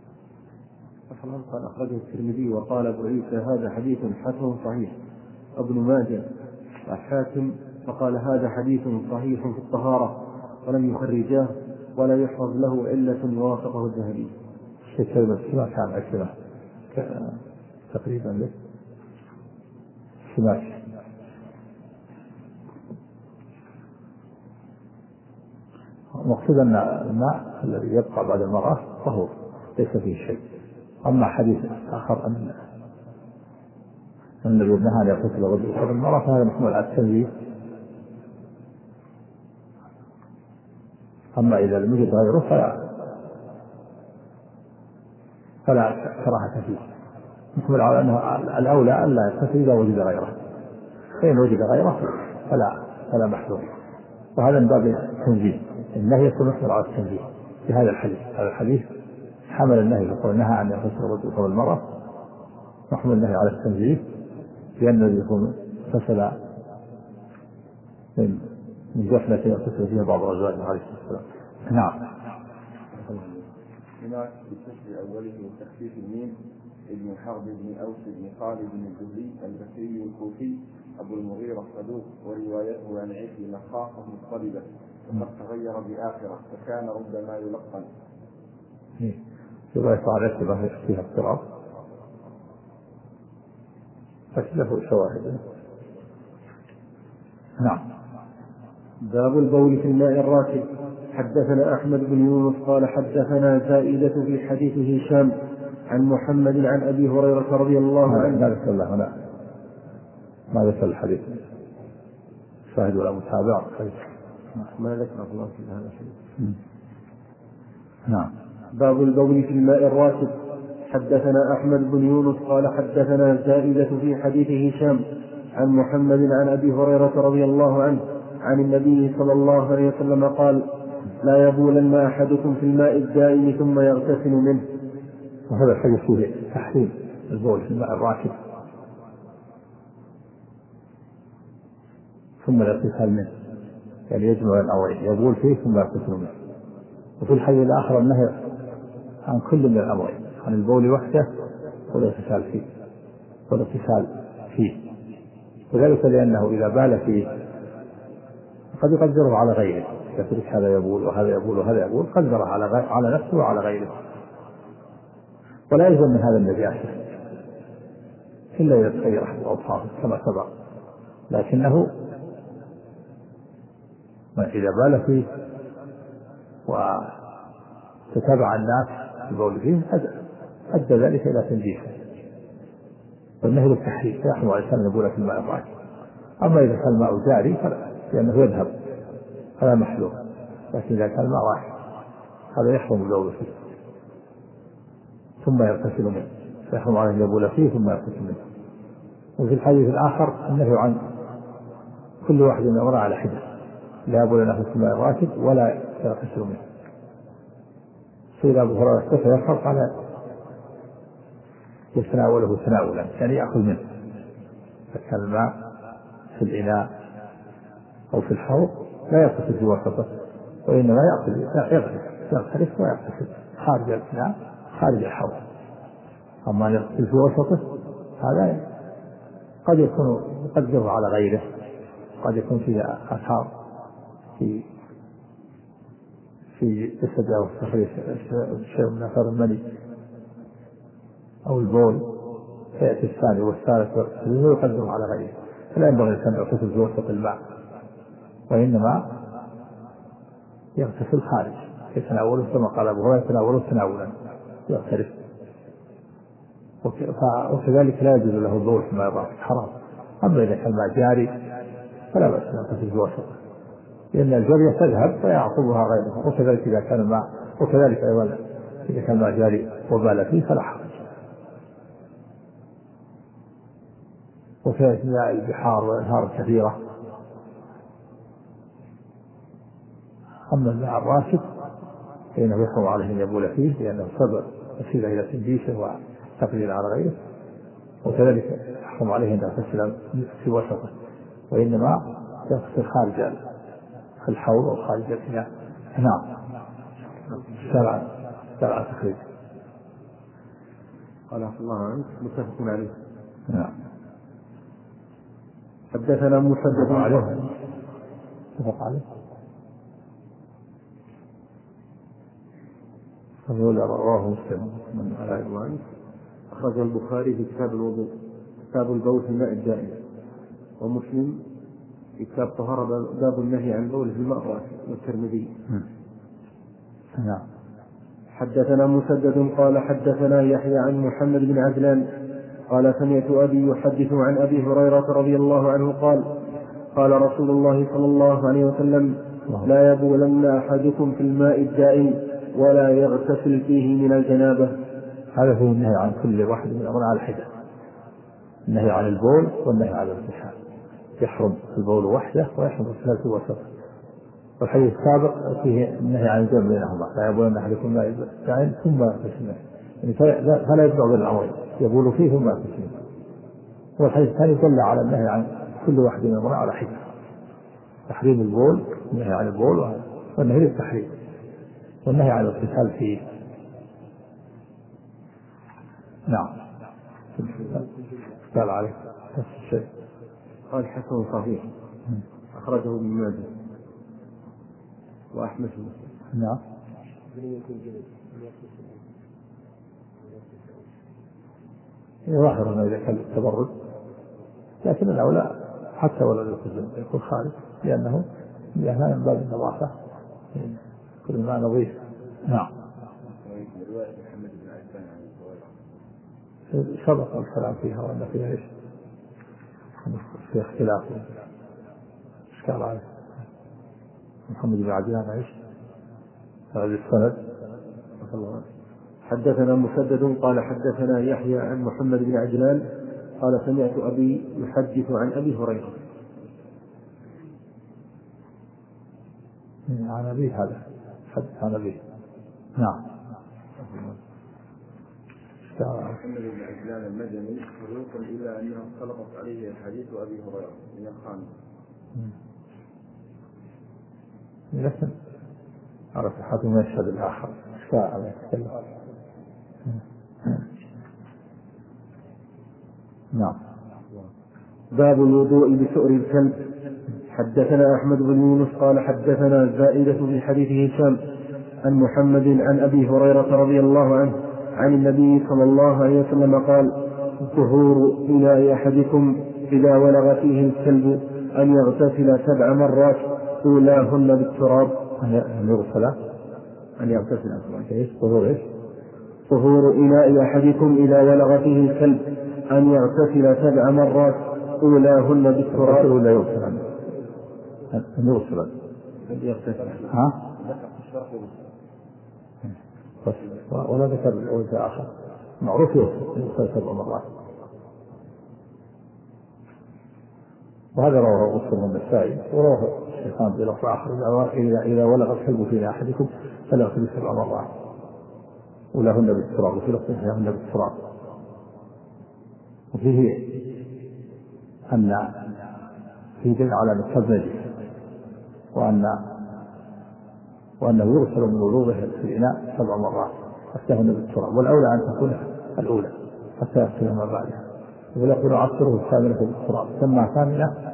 قال أخرجه الترمذي وقال أبو عيسى هذا حديث حسن صحيح. ابن ماجه والحاكم فقال هذا حديث صحيح في الطهارة ولم يخرجاه ولا يحفظ له علة يوافقه الذهبي. كلمة السماك عن عكرمة تقريبا له السماك مقصود أن الماء الذي يبقى بعد المرأة طهور ليس فيه شيء. أما حديث آخر أن النبي نهى أن يغتسل الرجل قبل المرأة فهذا محمول على التنزيه. أما إذا لم يجد غيره فلا فلا كراهة فيه محمول على أنه الأولى ألا يغتسل إذا وجد غيره. فإن وجد غيره فلا فلا محذور. وهذا من باب التنزيه، النهي يكون محمل على التنزيه في هذا الحديث. هذا الحديث حمل النهي يقول نهى عن يغتسل الرجل قبل المرأة، محمل النهي على التنزيه لأنه يكون اغتسل من من جفنة يغتسل فيها بعض الأزواج عليه الصلاة والسلام. نعم. هناك بالكسر أوله وتخفيف الميم ابن حرب بن أوس بن خالد بن الزهري البصري الكوفي أبو المغيرة الصدوق، وروايته عن عكرمة خاصة مضطربة وقد تغير بآخرة فكان ربما يلقن. رواية عن عكرمة فيها اضطراب لكن له شواهد. نعم. باب البول في الماء الراكد. حدثنا أحمد بن يونس قال حدثنا زائدة في حديث هشام عن محمد عن أبي هريرة رضي الله عنه. ما ذكر الله هنا، ما ذكر الحديث شاهد ولا متابع، ما ذكر الله في هذا الحديث. نعم. باب البول في الماء الراكد. حدثنا أحمد بن يونس قال حدثنا زائدة في حديث هشام عن محمد عن أبي هريرة رضي الله عنه عن النبي صلى الله عليه وسلم قال لا يبولن أحدكم في الماء الدائم ثم يغتسل منه. وهذا الحديث فيه تحريم البول في الماء الراكد ثم الاغتسال منه، يعني يجمع الأمرين، يبول فيه ثم يغتسل منه. وفي الحديث الآخر النهي عن كل من الأمرين، عن البول وحده والاغتسال فيه والاغتسال فيه وذلك لأنه إذا بال فيه قد يقدره على غيره، يترك هذا يبول وهذا يبول وهذا يبول، قدره على على نفسه وعلى غيره، ولا يلزم من هذا النجاسة إلا إذا تغير أحد أوصافه كما سبق، لكنه إذا بال فيه وتتابع الناس البول فيه أدى ذلك إلى تنجيسه، والنهي للتحريم فيحرم على الإنسان يبول في الماء الراكد. أما إذا كان الماء جاري فلا، لأنه يذهب فلا محلول، لكن إذا كان الماء راكد هذا يحرم البول فيه ثم يغتسل منه، فيحرم عليه يبول فيه ثم يغتسل منه. وفي الحديث الآخر النهي عن كل واحد من الأمر على حدة، لا يبول له في الماء الراكد ولا يغتسل منه. سئل أبو هريرة كيف يفعل؟ قال يتناوله تناولا، يعني يأخذ منه، فكان الماء في الإناء أو في الحوض لا يغتسل في وسطه، وإنما يأخذ يغترف ويغتسل خارج الإناء خارج الحوض. أما يغتسل في وسطه هذا قد يكون يقدره على غيره، قد يكون فيه آثار في في جسد أو تخريج شيء من آثار المني أو البول، فيأتي الثاني والثالث ويقدره على غيره، فلا ينبغي أن يغتسل في وسط الماء، وإنما يغتسل خارج يتناوله كما قال أبو هريرة يتناوله تناولا يغترف. وكذلك لا يجوز له البول في الماء الراكد، حرام. أما إذا كان الماء جاري فلا بأس أن يغتسل في وسطه، لأن الجارية تذهب فيعقبها غيرها، وكذلك إذا كان الماء وكذلك أيضا إذا كان الماء جاري وبال فيه فلا حرج. وكذلك ماء البحار والأنهار الكثيرة. أما الماء الراكد فإنه يحرم عليه أن يبول فيه لأنه سبب وسيلة إلى تنجيسه وتقليل على غيره، وكذلك يحرم عليه أن يغتسل في وسطه، وإنما يغتسل خارج الحوض أو خارج الإناء. نعم. شرع شرع تخريج. قال الله عنك متفق عليه. نعم. حدثنا مسدد عليه متفق عليه. رواه مسلم من على الوان أخرج البخاري في كتاب الوضوء كتاب البول في الماء الدائم، ومسلم في كتاب طهارة باب النهي عن البول في الماء الراكد، والترمذي. نعم. حدثنا مسدد قال حدثنا يحيى عن محمد بن عجلان قال سمعت أبي يحدث عن أبي هريرة رضي الله عنه قال قال رسول الله صلى الله عليه وسلم لا يبولن أحدكم في الماء الدائم ولا يغتسل فيه من الجنابة. هذا هو النهي عن كل واحد من الأمر على حدة، النهي عن البول والنهي عن الاغتسال. يحرم البول وحده ويحرم الثالث وسط. والحديث السابق فيه النهي عن الجمع بينهما، لا يبولن أحدكم ماء السائل ثم يغتسل، يعني فلا يجمع بين الأمرين، يبول فيه ثم يغتسل. والحديث الثاني دل على النهي عن كل واحد من المرأة على حدة، تحريم البول، النهي عن البول والنهي للتحريم، والنهي عن الاغتسال فيه. نعم. قال عليه نفس الشيء. قال حسن صحيح أخرجه ابن ماجه وأحمد. نعم. ظاهر أنه إذا كان التبرد، لكن الأولى حتى ولو يكون خارج، لأنه لأنها من باب النظافة كل ما نظيف. نعم. سبق الكلام فيها وأن فيها إيش؟ في اختلاف إشكال عليه. محمد بن عجلان إيش؟ هذا السند. حدثنا مسدد قال حدثنا يحيى عن محمد بن عجلان قال سمعت أبي يحدث عن أبي هريرة. عن أبي هذا حدث عن أبي. نعم. محمد بن عجلان المدني صدوق إلا أنه خلقت عليه حديث أبي هريرة من الخامس. لكن عرف حاتم ما يشهد الآخر اشتاء عليه يتكلم. نعم. باب الوضوء بسؤر الكلب. حدثنا أحمد بن يونس قال حدثنا الزائدة في حديث هشام عن محمد عن أبي هريرة رضي الله عنه عن النبي صلى الله عليه وسلم قال طهور إناء أحدكم إذا ولغ فيه الكلب أن يغتسل سبع مرات أولاهن بالتراب. أن يغسل أن يغتسل إيش؟ طهور إيش؟ طهور إناء أحدكم إذا ولغ فيه الكلب أن يغتسل سبع مرات أولاهن بالتراب. ولا يغسل أن يغسل أن يغتسل. ها؟ بس ولا ذكر وجه آخر معروف يغسل سبع مرات. وهذا رواه مسلم النسائي ورواه الشيخان بلفظ آخر إذا إذا ولغ الكلب في أحدكم فليغسل سبع مرات ولهن بالتراب، وفي لفظ لهن بالتراب. وفيه أن في دليل على أن الكلب نجس، وأن وأنه يغسل من وضوءه في الإناء سبع مرات حتى هن بالتراب، والأولى أن تكون الأولى حتى يغسلها ما بعدها. ويقول عصره الثامنة بالتراب، سمى ثامنة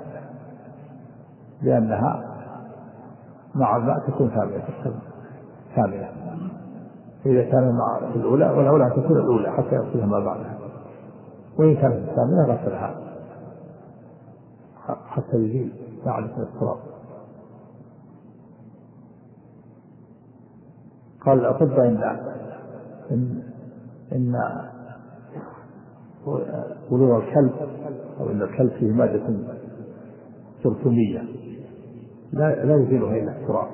لأنها مع الماء تكون ثامنة ثامنة إذا كان مع الأولى، والأولى أن تكون الأولى حتى يغسلها ما بعدها، وإن كانت الثامنة غسلها حتى يزيل معلق التراب. قال الأطباء إن إن, إن ولوغ الكلب أو إن الكلب فيه مادة جرثومية لا لا يزيلها إلا التراب،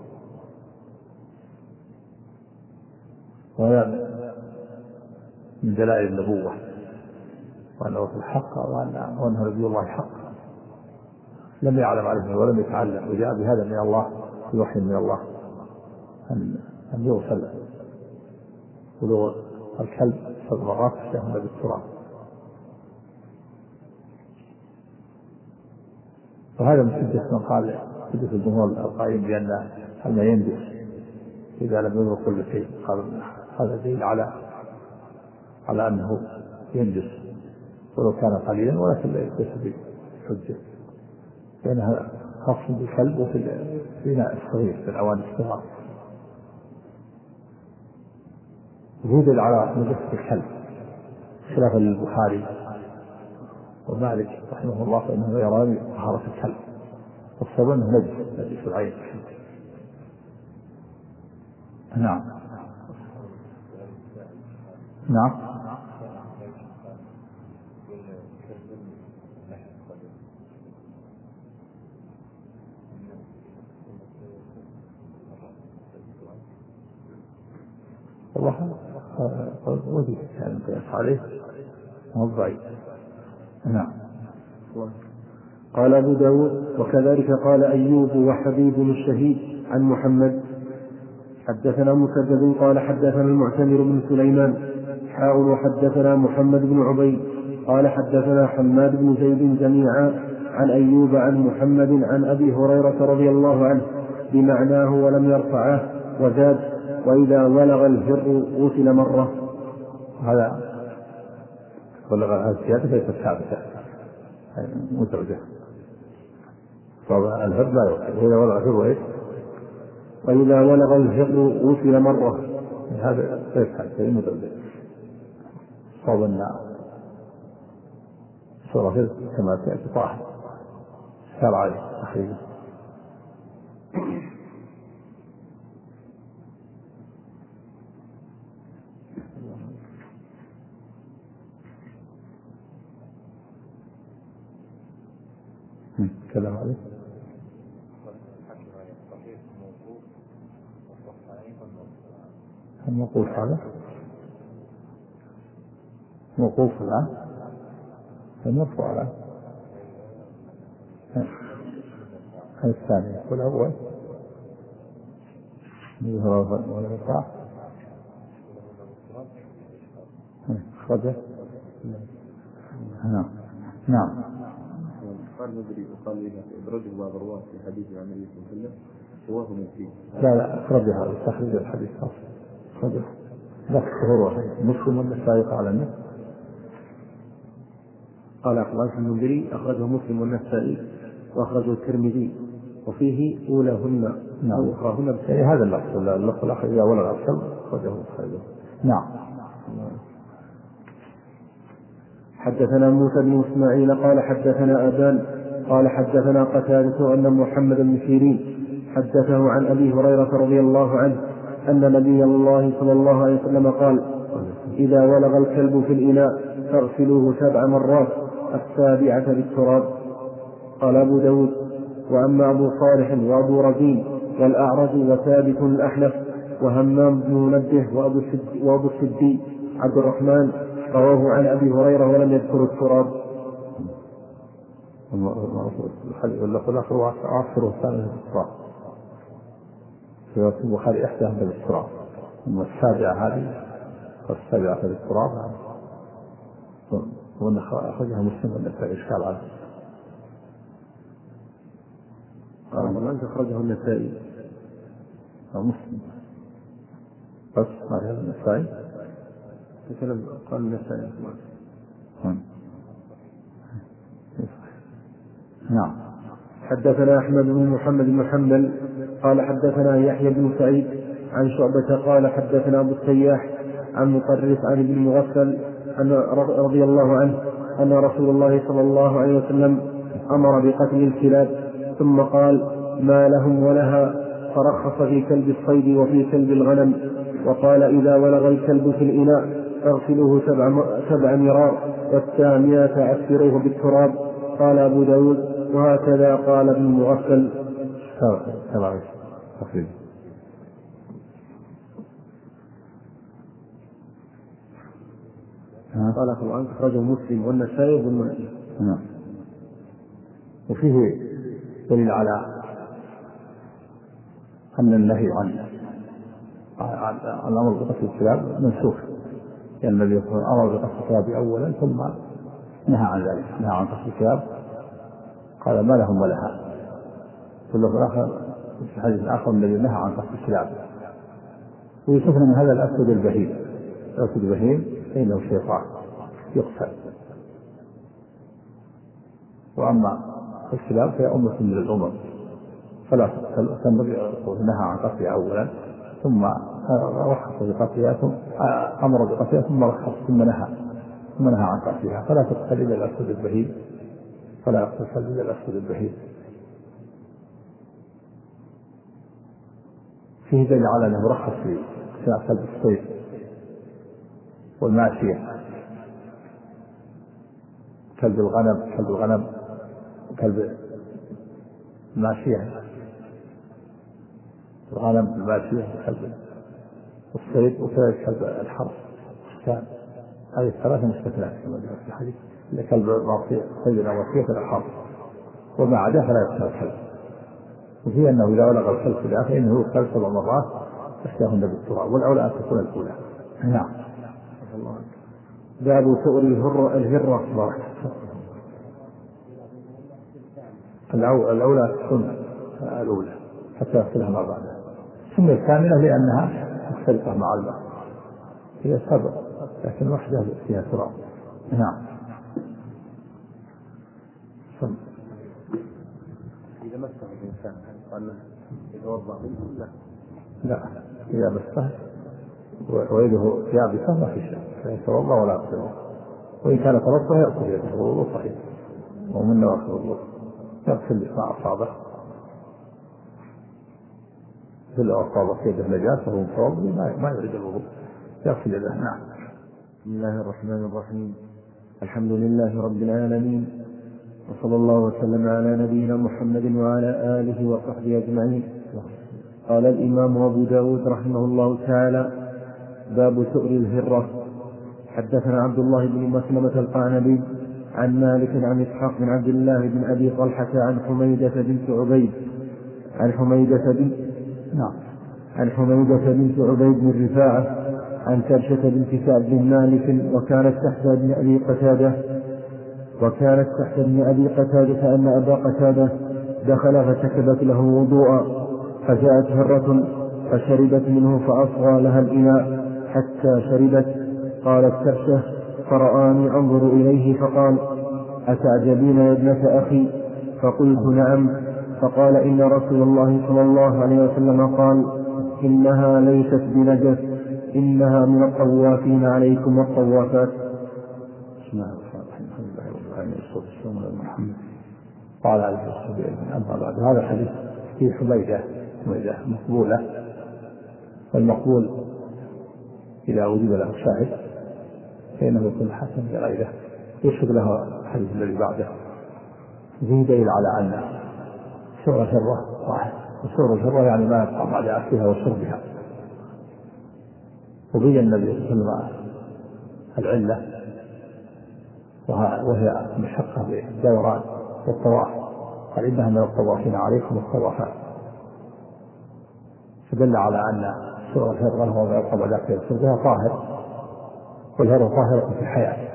وهذا من دلائل النبوة وأنه في الحق وأنه نبي الله حق لم يعلم عليه ولم يتعلم، وجاء بهذا من الله بوحي من الله أن أن يغسل ولوغ الكلب سبع مرات يهمل بالتراب. وهذا من حجة من قال حجة الجمهور القائم بأن الماء ينجس إذا لم يبلغ كل شيء، قال هذا دليل على على أنه ينجس ولو كان قليلا، ولكن ليس بحجة لأنها خاص بالكلب وفي الإناء الصغير في الأواني الصغار. يدل على نجاسة الكلب خلافا للبخاري ومالك رحمه الله فإنه يرى طهارة الكلب، والصواب أنه نجس نجس العين. نعم نعم. والله وجد كان قياس عليه هو ضعيف. نعم. قال أبو داود وكذلك قال أيوب وحبيب الشهيد عن محمد. حدثنا مسدد قال حدثنا المعتمر بن سليمان حاء وحدثنا محمد بن عبيد قال حدثنا حماد بن زيد جميعا عن أيوب عن محمد عن أبي هريرة رضي الله عنه بمعناه ولم يرفعه وزاد وإذا ولغ الهر غسل مرة. هذا ولغ الزيادة ليست ثابتة مزعجة. طبعا الهر لا يغسل وإذا ولغ الهر إيش وإذا ولغ الهر غسل مرة. هذا ليس ثابتة مزعجة. طبعا صورة كما تأتي طاهر شرعي تقريبا. كلام عليه الموقوف هذا موقوف الآن المرفوع الآن الثاني والأول ولا يرفع خرجه. نعم نعم. قال ندري وقال لي ادرجه بعض الرواه في حديث عن النبي صلى الله عليه وسلم رواه من فيه. لا لا اخرج هذا تخرج الحديث خاص اخرجه لا هو مسلم والنسائي قال عنه. قال أخبار المنذري أخرجه مسلم والنسائي وأخرجه الترمذي وفيه أولاهن نعم. أخراهن يعني هذا اللفظ اللفظ الآخر إذا ولغ الكلب أخرجه خرجه. نعم. حدثنا موسى بن إسماعيل قال حدثنا أبان قال حدثنا قتادة أن محمد بن سيرين حدثه عن أبي هريرة رضي الله عنه أن نبي الله صلى الله عليه وسلم قال إذا ولغ الكلب في الإناء فاغسلوه سبع مرات السابعة بالتراب. قال أبو داود وأما أبو صالح وأبو رزين والأعرج وثابت الأحنف وهمام بن منبه وأبو السدي عبد الرحمن رواه عن أبي هريرة ولم يذكر التراب. واللفظ الآخر وعصره الثاني بالتراب في البخاري إحداهم بالتراب ثم السابعة هذه والسابعة بالتراب وأن أخرجها مسلم والنسائي إشكال عليه. قال أنت أخرجه النسائي أو مسلم بس ما هذا النسائي قال النسائي. نعم. حدثنا أحمد بن محمد بن حنبل قال حدثنا يحيى بن سعيد عن شعبة قال حدثنا أبو السياح عن مطرف عن ابن المغفل أن رضي الله عنه أن رسول الله صلى الله عليه وسلم أمر بقتل الكلاب ثم قال ما لهم ولها فرخص في كلب الصيد وفي كلب الغنم وقال إذا ولغ الكلب في الإناء اغسلوه سبع, سبع مرار والثامنة عسروه بالتراب. قال أبو داود وهكذا قال ابن المغفل. سبع تقريبا. قال القرآن أخرجه مسلم والنسائي والمنذري. نعم. وفيه دليل على أن النهي عن عن الأمر بقتل الكلاب منسوخ لأن النبي صلى الله عليه وسلم أمر بقتل الكلاب أولا ثم نهى عن ذلك نهى عن قتل الكلاب قال ما لهم ولها. في اللفظ الآخر في الحديث الآخر الذي نهى عن قتل الكلاب. ويستثنى من هذا الأسود البهيم. الأسود البهيم فإنه شيطان يقتل. وأما الكلاب فهي أمة من الأمم فلا تقتل. فالنبي نهى عن قتلها أولا ثم رخص بقتلها ثم أمر بقتلها ثم رخص ثم نهى ثم نهى عن قتلها فلا تقتل إلا الأسود البهيم فلا يقتل إلا الأسود البهيم. فيه دليل على أنه رخص في اقتناء كلب الصيد والماشية كلب الغنم كلب الغنم وكلب الماشية الغنم الماشية وكلب الصيد وكذلك كلب الحرث كان هذه الثلاثة مستثنات كما جاء في الحديث إلا كلب الصيد الوصية الحرث وما عدا فلا يغسل الكلب. وفي أنه إذا ولغ الكلب في الآخر إنه يغسل سبع مرات إحداهن بالتراب، والأولى أن تكون الأولى. نعم. باب سؤر الهرة الهرة الأولى تكون الأولى حتى يغسلها ما بعدها. ثم الثامنة لأنها مختلفة مع الماء، هي سبع لكن واحدة فيها تراب. نعم. ثم إذا مسه الإنسان قال يتوضأ منه لا لا إذا مسه ويده يابسة ما في شيء فيتوضأ ولا يغسل، وإن كان توضأ يغسل يده الوضوء صحيح ومن نواقض الوضوء يغسل مع أصابه كل أصابه يده نجاسة وهو متوضأ ما يريد الوضوء يغسل يده. نعم. بسم الله الرحمن الرحيم. الحمد لله رب العالمين، وصلى الله وسلم على نبينا محمد وعلى آله وصحبه أجمعين. قال الإمام أبو داود رحمه الله تعالى: باب سؤر الهرة. حدثنا عبد الله بن مسلمة القعنبي عن مالك عن إسحاق بن عبد الله بن أبي طلحة عن حميدة بنت عبيد عن حميدة بن نعم عن حميدة بنت عبيد بن رفاعة عن كبشة بنت كعب بن مالك وكانت تحت ابن أبي قتادة وكانت تحت ابن أبي قتادة أن أبا قتادة دخل فسكبت له وضوءا، فجاءت هرة فشربت منه فأصغى لها الإناء حتى شربت. قالت كبشة فرآني أنظر إليه فقال: أتعجبين يا ابنة أخي؟ فقلت: نعم. فقال: إن رسول الله صلى الله عليه وسلم قال: إنها ليست بنجس، إنها من الطوافين عليكم والطوافات. بسم الله الرحمن الرحيم. الحمد لله رب العالمين والصلاة والسلام على محمد وعلى آله وصحبه أجمعين. أما بعد، هذا الحديث في حميدة حميدة مقبولة، والمقبول إذا وجد له شاهد فإنه يكون حسن لغيره يشهد له الحديث الذي بعده. فيه دليل على أن سؤر الهرة واحد، وسؤر الهرة يعني ما يبقى بعد أكلها وشربها. وبين النبي صلى الله عليه وسلم العلة وهي مشقة بالدوران والطواف، قال: إنها من الطوافين عليكم والطوافات. فدل على أن سؤر الهرة هو ما يبقى بعد أكلها وشربها طاهر، والهرة طاهرة في الحياة،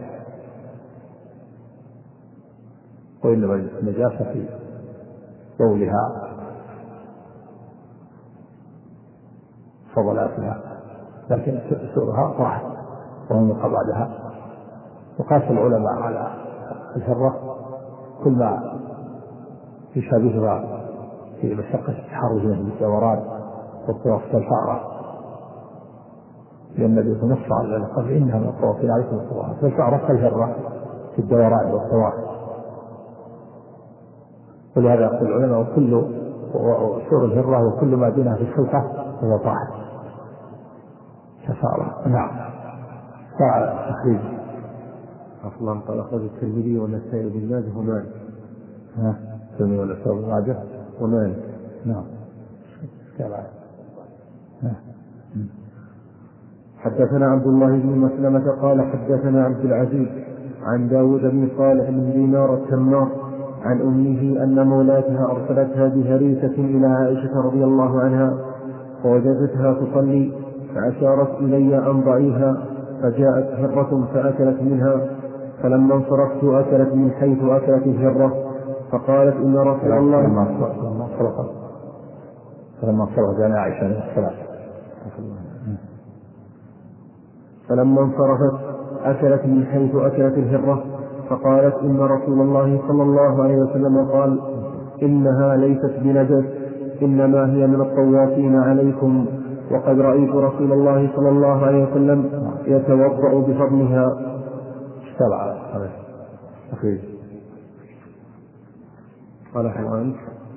وإنما النجاسة في بولها فضلاتها، لكن سؤرها طاهر وهم يبقى بعدها. وقاس العلماء على الهرة كل ما يشابهها في مشقة التحرز من الدوران والطواف كالفأرة، لأن النبي نص على ذلك قال: إنها من الطوافين عليكم الطوافات. فالفأرة كالهرة في الدوران والطواف، ولهذا يقول العلماء: وكل سؤر الهرة وكل ما دونها في الخلقة هو طاهر كفارة. نعم. فعل تخريج أصلا قال أخرج الترمذي والنسائي بن ماجه ومالك. ها الترمذي والنسائي بن ماجه ومالك. نعم. حدثنا عبد الله بن مسلمة قال حدثنا عبد العزيز عن داود بن صالح بن دينار التمار عن أمه أن مولاتها أرسلتها بهريسة إلى عائشة رضي الله عنها، فوجدتها تصلي فأشارت إلي أن ضعيها، فجاءت هرة فأكلت منها، فلما انصرفت أكلت من حيث أكلت الهرة، فقالت: إن رسول الله لما انصرفت فلما انصرفت جاء عائشة من الصلاة فلما انصرفت أكلت من حيث أكلت الهرة، فقالت: إن رسول الله صلى الله عليه وسلم قال: إنها ليست بنجس، إنما هي من الطوافين عليكم، وقد رأيت رسول الله صلى الله عليه وسلم يتوضأ بفضلها. اشتبع عليه أخير. قال حوان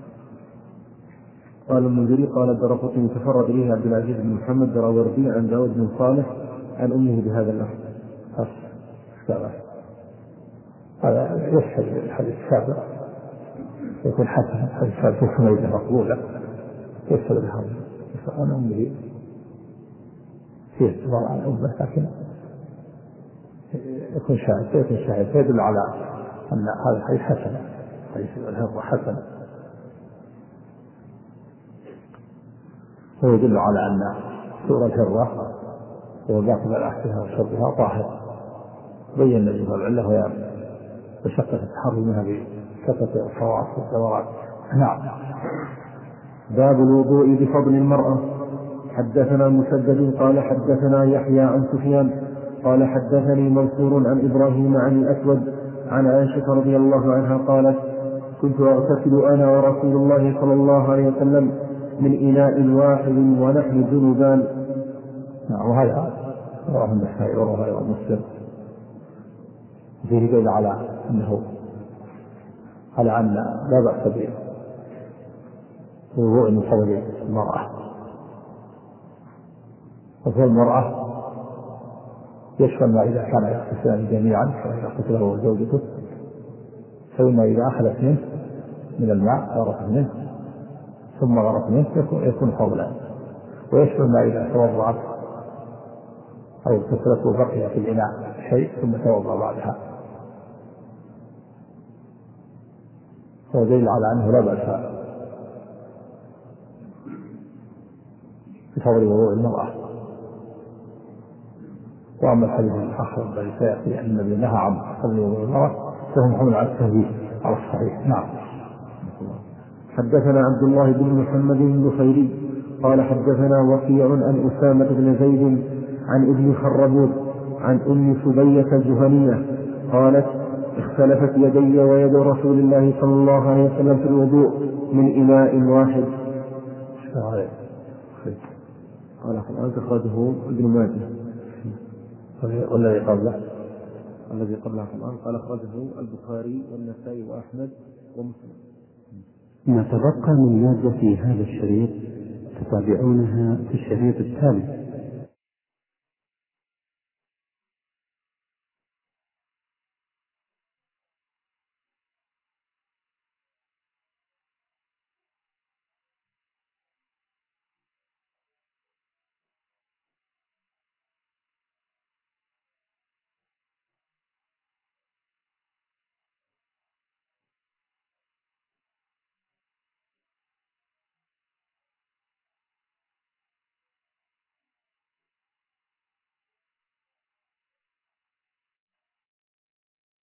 قال المنذري قال الدرقطني تفرد إليه عبد العزيز بن محمد دراوردي عن داود بن صالح عن أمه بهذا اللفظ. اشتبع. هذا يشهد الحديث السابق يكون حسن، الحديث السابق في حميدة مقبولة يشهد بهذا عن أمه فيه اعتبار عن أمه، لكن يكون شاهد يكون شاهد يدل على أن هذا الحديث حسن حديث الهرة حسن، هو يدل على أن سور الهرة وباقي الأحسنة وشربها طاهر. بين النبي صلى الله عليه وسلم العلة وهي مشقة التحرر منها بكثرة الصواعق والدورات. نعم. باب الوضوء بفضل المرأة. حدثنا مسدد قال حدثنا يحيى عن سفيان قال حدثني منصور عن إبراهيم عن الأسود عن عائشة رضي الله عنها قالت كنت أغتسل أنا ورسول الله صلى الله عليه وسلم من إناء واحد ونحن جنبان. نعم. وهذا رواه النسائي ورواه مسلم، فيه دليل على أنه على أن لا بأس بوضوء من فضل المرأة. وفضل المرأة يشمل ما إذا كان يغتسلان جميعا كما يغتسل هو وزوجته، فإن إذا أخذت منه من الماء غرف منه ثم غرف منه يكون فضلا. ويشمل ما إذا توضأت أو اغتسلت وبقي في الإناء شيء ثم توضأ بعدها، هو دليل على أنه لا بأس بفضل وضوء المرأة. وأما الحديث الآخر الذي سيأتي أن النبي نهى عن فضل وضوء المرأة فهو محمل على التهذيب على الصحيح. نعم. حدثنا عبد الله بن محمد النخيري قال حدثنا وكيع عن أسامة بن زيد عن ابن خربوط عن أم سبية الجهنية قالت اختلفت يدي ويد رسول الله صلى الله عليه وسلم في الوضوء من إناء واحد. قال الآن أخرجه ابن ماجه. والذي قبله الذي قبله الآن قال أخرجه البخاري والنسائي وأحمد ومسلم. ما تبقى من مادة في هذا الشريط تتابعونها في الشريط التالي.